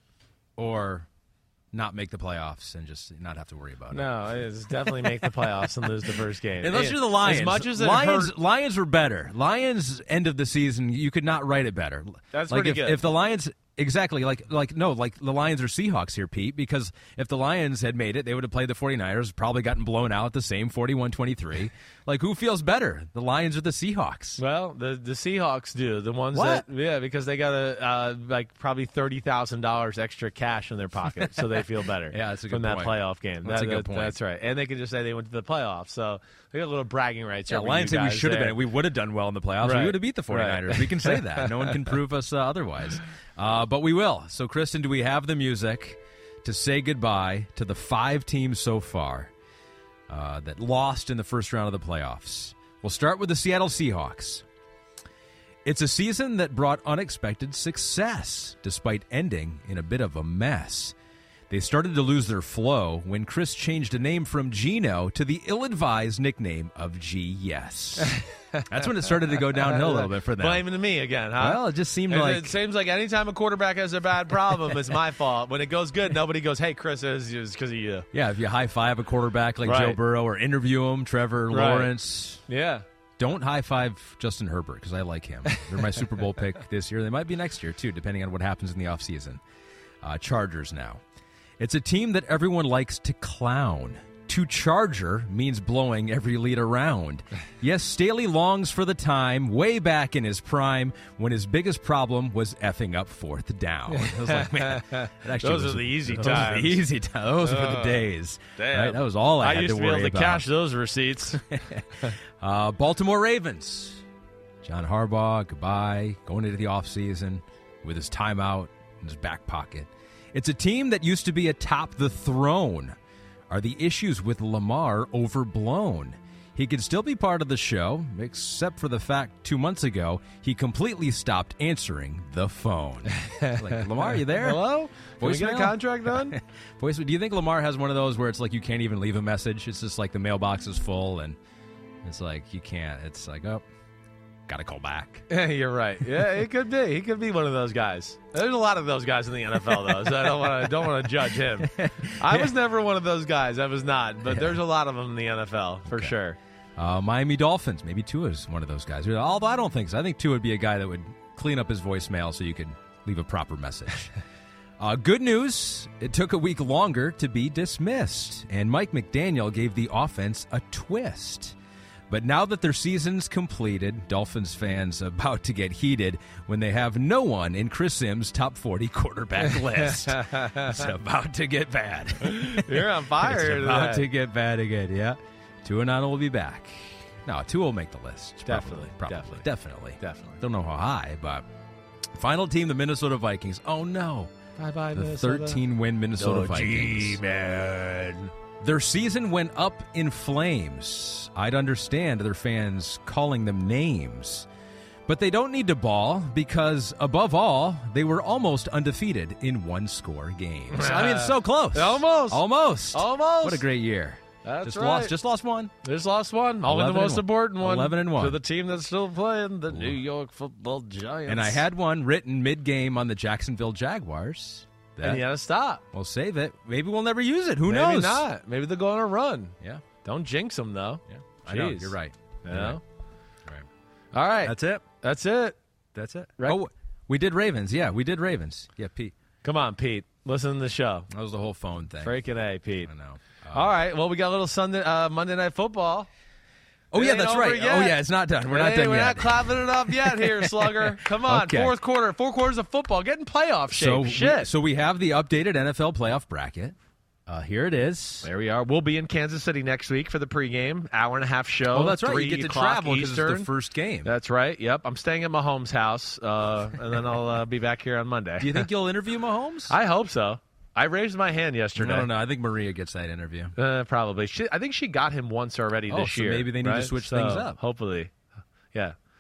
or not make the playoffs and just not have to worry about it? No, it's definitely make the playoffs and lose the first game. Unless Yeah. you're the Lions. As much as it Lions, hurt, Lions were better. Lions end of the season, you could not write it better. That's like pretty if, good. If the Lions, exactly, like like no, like the Lions are Seahawks here, Pete, because if the Lions had made it, they would have played the 49ers, probably gotten blown out the same forty-one twenty-three. Like, who feels better, the Lions or the Seahawks? well, the the Seahawks do. The ones What? that yeah, because they got a uh, like probably thirty thousand dollars extra cash in their pocket, so they feel better. Yeah, that's a good from that point. playoff game. That's That- a good that- point. That's right, and they can just say they went to the playoffs, so they got a little bragging rights. Yeah, over Lions you say we guys should have there. been. We would have done well in the playoffs. Right. We would have beat the 49ers. Right. We can say that. No one can prove us uh, otherwise. Uh, but we will. So, Kristen, do we have the music to say goodbye to the five teams so far uh, that lost in the first round of the playoffs? We'll start with the Seattle Seahawks. It's a season that brought unexpected success, despite ending in a bit of a mess. They started to lose their flow when Chris changed a name from Gino to the ill-advised nickname of G Yes. That's when it started to go downhill a little bit for them. Blaming me again, huh? Well, it just seemed It- like it seems like anytime a quarterback has a bad problem, it's my fault. When it goes good, nobody goes, "Hey, Chris, it's because of you." yeah, if you high five a quarterback like Right. Joe Burrow or interview him, Trevor Right. Lawrence. Yeah. Don't high five Justin Herbert because I like him. They're my Super Bowl pick this year. They might be next year too, depending on what happens in the offseason. Uh, Chargers now. It's a team that everyone likes to clown. To charger means blowing every lead around. Yes, Staley longs for the time way back in his prime when his biggest problem was effing up fourth down. I was like, man, that actually Those was- are the easy those are times. the easy times. Those were the days. Damn. Right? That was all I, I had used to to be worry able to about. cash those receipts. Uh, Baltimore Ravens. John Harbaugh, goodbye, going into the offseason with his timeout in his back pocket. It's a team that used to be atop the throne. Are the issues with Lamar overblown? He could still be part of the show, except for the fact two months ago he completely stopped answering the phone. Like, Lamar, you there? Hello? Can we get a Voicemail? contract done? Voice, do you think Lamar has one of those where it's like you can't even leave a message? It's just like the mailbox is full and it's like you can't. It's like, oh, got to call back. Yeah, you're right. Yeah, it could be. He could be one of those guys. There's a lot of those guys in the N F L, though, so I don't want to don't want to judge him. I was never one of those guys. I was not, but there's a lot of them in the N F L for sure. Uh, Miami Dolphins. Maybe Tua is one of those guys. Although I don't think so. I think Tua would be a guy that would clean up his voicemail so you could leave a proper message. uh, good news. It took a week longer to be dismissed, and Mike McDaniel gave the offense a twist. But now that their season's completed, Dolphins fans about to get heated when they have no one in Chris Sims' top forty quarterback list. It's about to get bad. You're on fire It's about today. to get bad again, yeah. Tua Nana will be back. No, Tua will make the list. Definitely, Probably. Probably. definitely. Definitely. Definitely. Don't know how high, but final team, the Minnesota Vikings. Oh, no. Bye-bye, The Minnesota. thirteen-win Minnesota Oh, Vikings. G-Man. Their season went up in flames. I'd understand their fans calling them names. But they don't need to ball because, above all, they were almost undefeated in one-score games. I mean, it's so close. Almost. Almost. Almost. What a great year. That's just right. lost. Just lost one. Just lost one. Only the eleven and most one. important one. eleven and one. To the team that's still playing, the New York Football Giants. And I had one written mid-game on the Jacksonville Jaguars. And you had to stop. We'll save it. Maybe we'll never use it. Who Maybe knows? not. Maybe they'll go on a run. Yeah. Don't jinx them, though. Yeah. I know. Jeez. You're right. You You're know? right. All right. That's it. That's it. That's it. Right. Oh, we did Ravens. Yeah, we did Ravens. Yeah, Pete. Come on, Pete. Listen to the show. That was the whole phone thing. Freaking A, Pete. I know. Uh, All right. Well, we got a little Sunday, uh, Monday Night Football. oh, It yeah, ain't that's over right. yet. Oh, yeah, it's not done. We're not Hey, done we're yet. not clapping it up yet here, Slugger. Come on. Okay. Fourth quarter. Four quarters of football. Getting playoff shape. so, Shit. We, so we have the updated N F L playoff bracket. Uh, here it is. There we are. We'll be in Kansas City next week for the pregame. Hour and a half show. Oh, that's right. three You get to o'clock travel because it's Eastern. the first game. That's right. Yep. I'm staying at Mahomes' house, uh, and then I'll uh, be back here on Monday. Do you think you'll interview Mahomes? I hope so. I raised my hand yesterday. I don't know. I think Maria gets that interview. Uh, probably. She, I think she got him once already Oh, this so year. maybe they need to right? switch So, things up. Hopefully. Yeah.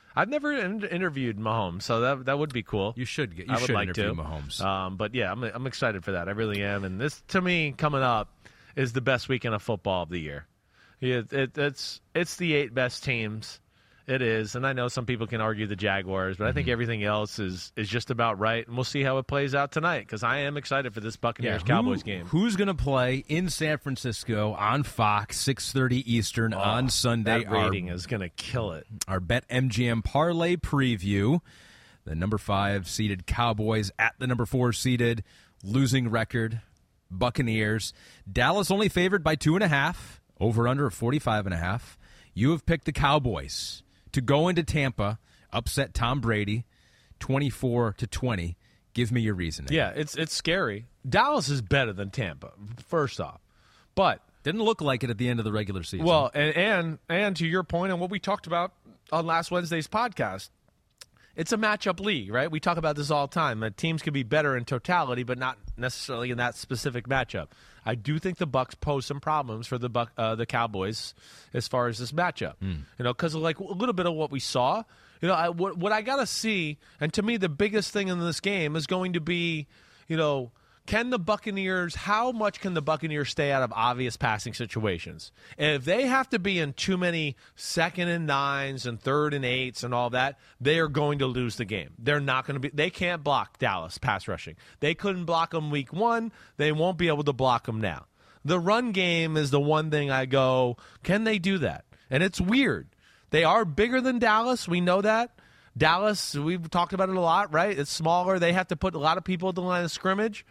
I've never in- interviewed Mahomes, so that that would be cool. You should get. You I would should like interview to. Mahomes. Um, but yeah, I'm I'm excited for that. I really am. And this, to me, coming up is the best weekend of football of the year. Yeah, it, it's it's the eight best teams. It is, and I know some people can argue the Jaguars, but I think everything else is is just about right, and we'll see how it plays out tonight because I am excited for this Buccaneers-Cowboys yeah, who, game. Who's going to play in San Francisco on Fox, six thirty Eastern oh, on Sunday? That rating our, is going to kill it. Our BetMGM Parlay preview. The number five seeded Cowboys at the number four seeded losing record Buccaneers. Dallas only favored by two and a half, over under of forty-five and a half. You have picked the Cowboys to go into Tampa, upset Tom Brady, twenty-four to twenty. Give me your reasoning. Yeah, it's it's scary. Dallas is better than Tampa, first off. But didn't look like it at the end of the regular season. Well, and and, and to your point and what we talked about on last Wednesday's podcast, it's a matchup league, right? We talk about this all the time. That teams can be better in totality, but not necessarily in that specific matchup. I do think the Bucs pose some problems for the Buc- uh, the Cowboys as far as this matchup. Mm. You know, because of like a little bit of what we saw. You know, I, what, what I got to see, and to me the biggest thing in this game is going to be, you know, can the Buccaneers, how much can the Buccaneers stay out of obvious passing situations? And if they have to be in too many second and nines and third and eights and all that, they are going to lose the game. They're not going to be, they can't block Dallas pass rushing. They couldn't block them week one. They won't be able to block them now. The run game is the one thing I go, can they do that? And it's weird. They are bigger than Dallas. We know that. Dallas, we've talked about it a lot, right? It's smaller. They have to put a lot of people at the line of scrimmage.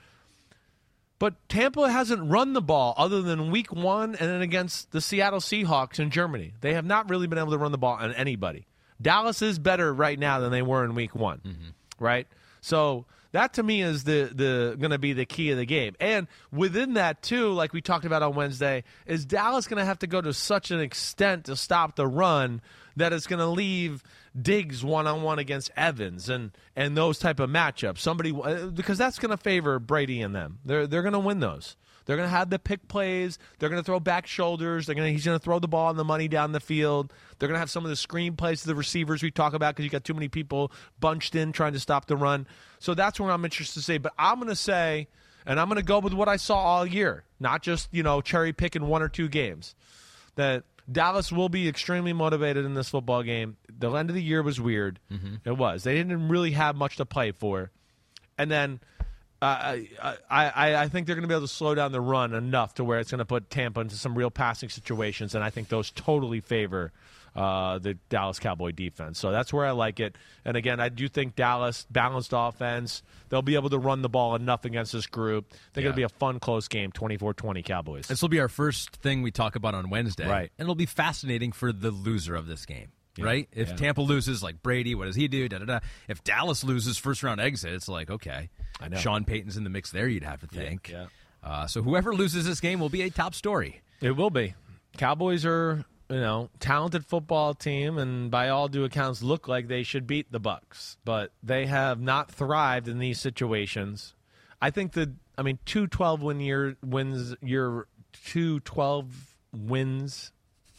But Tampa hasn't run the ball other than week one and then against the Seattle Seahawks in Germany. They have not really been able to run the ball on anybody. Dallas is better right now than they were in week one, mm-hmm. right? So that to me is the the going to be the key of the game. And within that, too, like we talked about on Wednesday, is Dallas going to have to go to such an extent to stop the run that it's going to leave Diggs one-on-one against Evans and, and those type of matchups. Somebody because that's going to favor Brady and them. They're they're going to win those. They're going to have the pick plays. They're going to throw back shoulders. They're going to, he's going to throw the ball on the money down the field. They're going to have some of the screen plays to the receivers we talk about because you got too many people bunched in trying to stop the run. So that's where I'm interested to say. But I'm going to say, and I'm going to go with what I saw all year, not just, you know, cherry picking one or two games, that Dallas will be extremely motivated in this football game. The end of the year was weird. Mm-hmm. It was. They didn't really have much to play for. And then uh, I, I, I think they're going to be able to slow down the run enough to where it's going to put Tampa into some real passing situations, and I think those totally favor uh, the Dallas Cowboy defense. So that's where I like it. And, again, I do think Dallas, balanced offense, they'll be able to run the ball enough against this group. I think yeah. it'll be a fun, close game, twenty-four twenty Cowboys. This will be our first thing we talk about on Wednesday. Right. And it'll be fascinating for the loser of this game. Yeah. Right? If yeah. Tampa loses, like Brady, what does he do? Da, da, da. If Dallas loses first round exit, it's like, okay, I know. Sean Payton's in the mix there, you'd have to think. Yeah. yeah. Uh, so whoever loses this game will be a top story. It will be. Cowboys are, you know, talented football team, and by all due accounts, look like they should beat the Bucs, but they have not thrived in these situations. I think that, I mean, two twelve win year wins, your two twelve wins.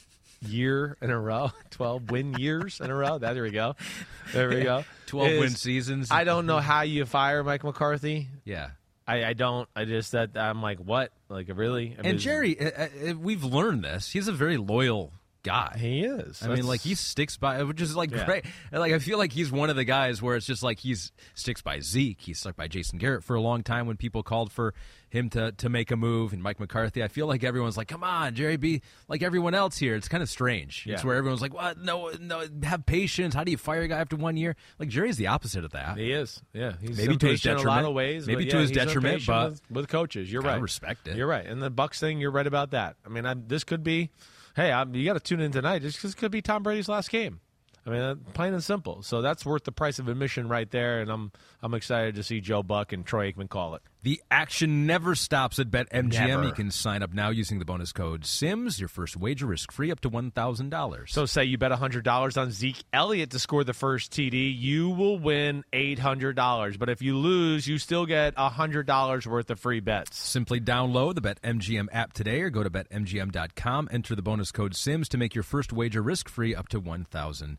Year in a row, twelve win years in a row. That, there we go. There we go. twelve Is, win seasons. I don't know how you fire Mike McCarthy. Yeah. I, I don't. I just, that I'm like, what? Like, really? I mean, and Jerry, uh, uh, we've learned this. He's a very loyal guy. He is. I That's, mean, like, he sticks by, which is, like, yeah. great. And, like, I feel like he's one of the guys where it's just, like, he's sticks by Zeke. He stuck by Jason Garrett for a long time when people called for him to, to make a move. And Mike McCarthy, I feel like everyone's like, come on, Jerry, be like everyone else here. It's kind of strange. Yeah. It's where everyone's like, what? No, no, have patience. How do you fire a guy after one year? Like, Jerry's the opposite of that. He is. Yeah. He's maybe to his detriment. detriment. In a lot of ways. Maybe but to yeah, his detriment, but with, with coaches. You're I right. respect it. You're right. And the Bucs thing, you're right about that. I mean, I, this could be, hey, I'm, you got to tune in tonight. This could be Tom Brady's last game. I mean, uh, plain and simple. So that's worth the price of admission right there, and I'm I'm excited to see Joe Buck and Troy Aikman call it. The action never stops at BetMGM. Never. You can sign up now using the bonus code SIMS. Your first wager risk-free up to one thousand dollars. So say you bet one hundred dollars on Zeke Elliott to score the first T D, you will win eight hundred dollars. But if you lose, you still get one hundred dollars worth of free bets. Simply download the BetMGM app today or go to bet M G M dot com. Enter the bonus code SIMS to make your first wager risk-free up to one thousand dollars.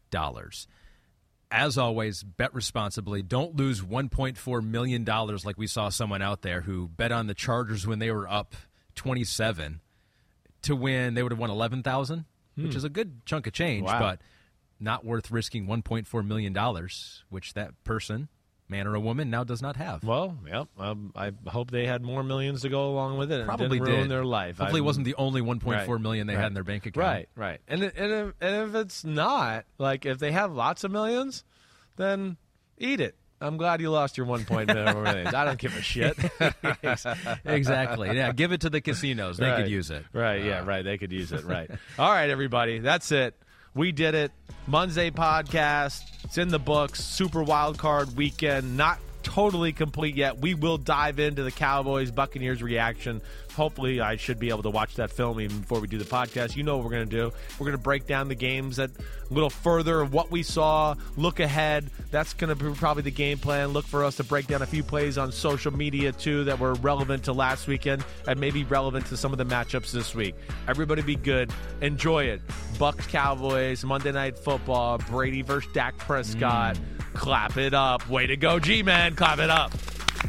dollars. As always, bet responsibly. Don't lose one point four million dollars like we saw someone out there who bet on the Chargers when they were up twenty-seven to win. They would have won eleven thousand dollars, hmm. which is a good chunk of change, wow. but not worth risking one point four million dollars, which that person, man or a woman, now does not have. Well, yep. Um, I hope they had more millions to go along with it. Probably and didn't ruin did. their life. Hopefully, I'm, it wasn't the only one point four right, million they right, had in their bank account. Right, right. And and if, and if it's not, like if they have lots of millions, then eat it. I'm glad you lost your one point four million. I don't give a shit. Exactly. Yeah, give it to the casinos. They right. could use it. Right. Yeah. Right. They could use it. Right. All right, everybody. That's it. We did it. Monday podcast. It's in the books. Super wild card weekend. Not totally complete yet. We will dive into the Cowboys Buccaneers reaction. Hopefully, I should be able to watch that film even before we do the podcast. You know what we're going to do. We're going to break down the games that a little further of what we saw, look ahead. That's going to be probably the game plan. Look for us to break down a few plays on social media, too, that were relevant to last weekend and maybe relevant to some of the matchups this week. Everybody be good. Enjoy it. Bucs Cowboys, Monday Night Football, Brady versus Dak Prescott. Mm. Clap it up. Way to go, G-Man. Clap it up.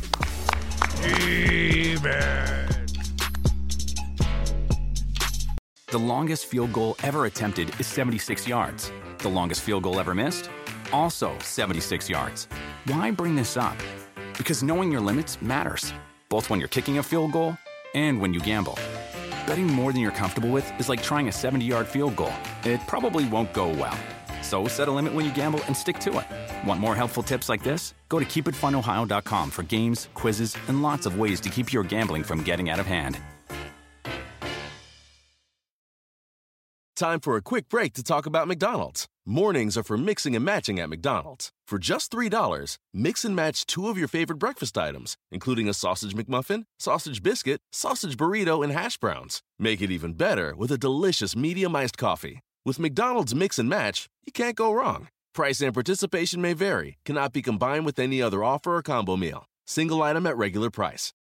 G-Man. The longest field goal ever attempted is seventy-six yards. The longest field goal ever missed? Also seventy-six yards. Why bring this up? Because knowing your limits matters, both when you're kicking a field goal and when you gamble. Betting more than you're comfortable with is like trying a seventy-yard field goal. It probably won't go well. So set a limit when you gamble and stick to it. Want more helpful tips like this? Go to keep it fun ohio dot com for games, quizzes, and lots of ways to keep your gambling from getting out of hand. Time for a quick break to talk about McDonald's. Mornings are for mixing and matching at McDonald's. For just three dollars, mix and match two of your favorite breakfast items, including a sausage McMuffin, sausage biscuit, sausage burrito, and hash browns. Make it even better with a delicious medium iced coffee. With McDonald's Mix and Match, you can't go wrong. Price and participation may vary, cannot be combined with any other offer or combo meal. Single item at regular price.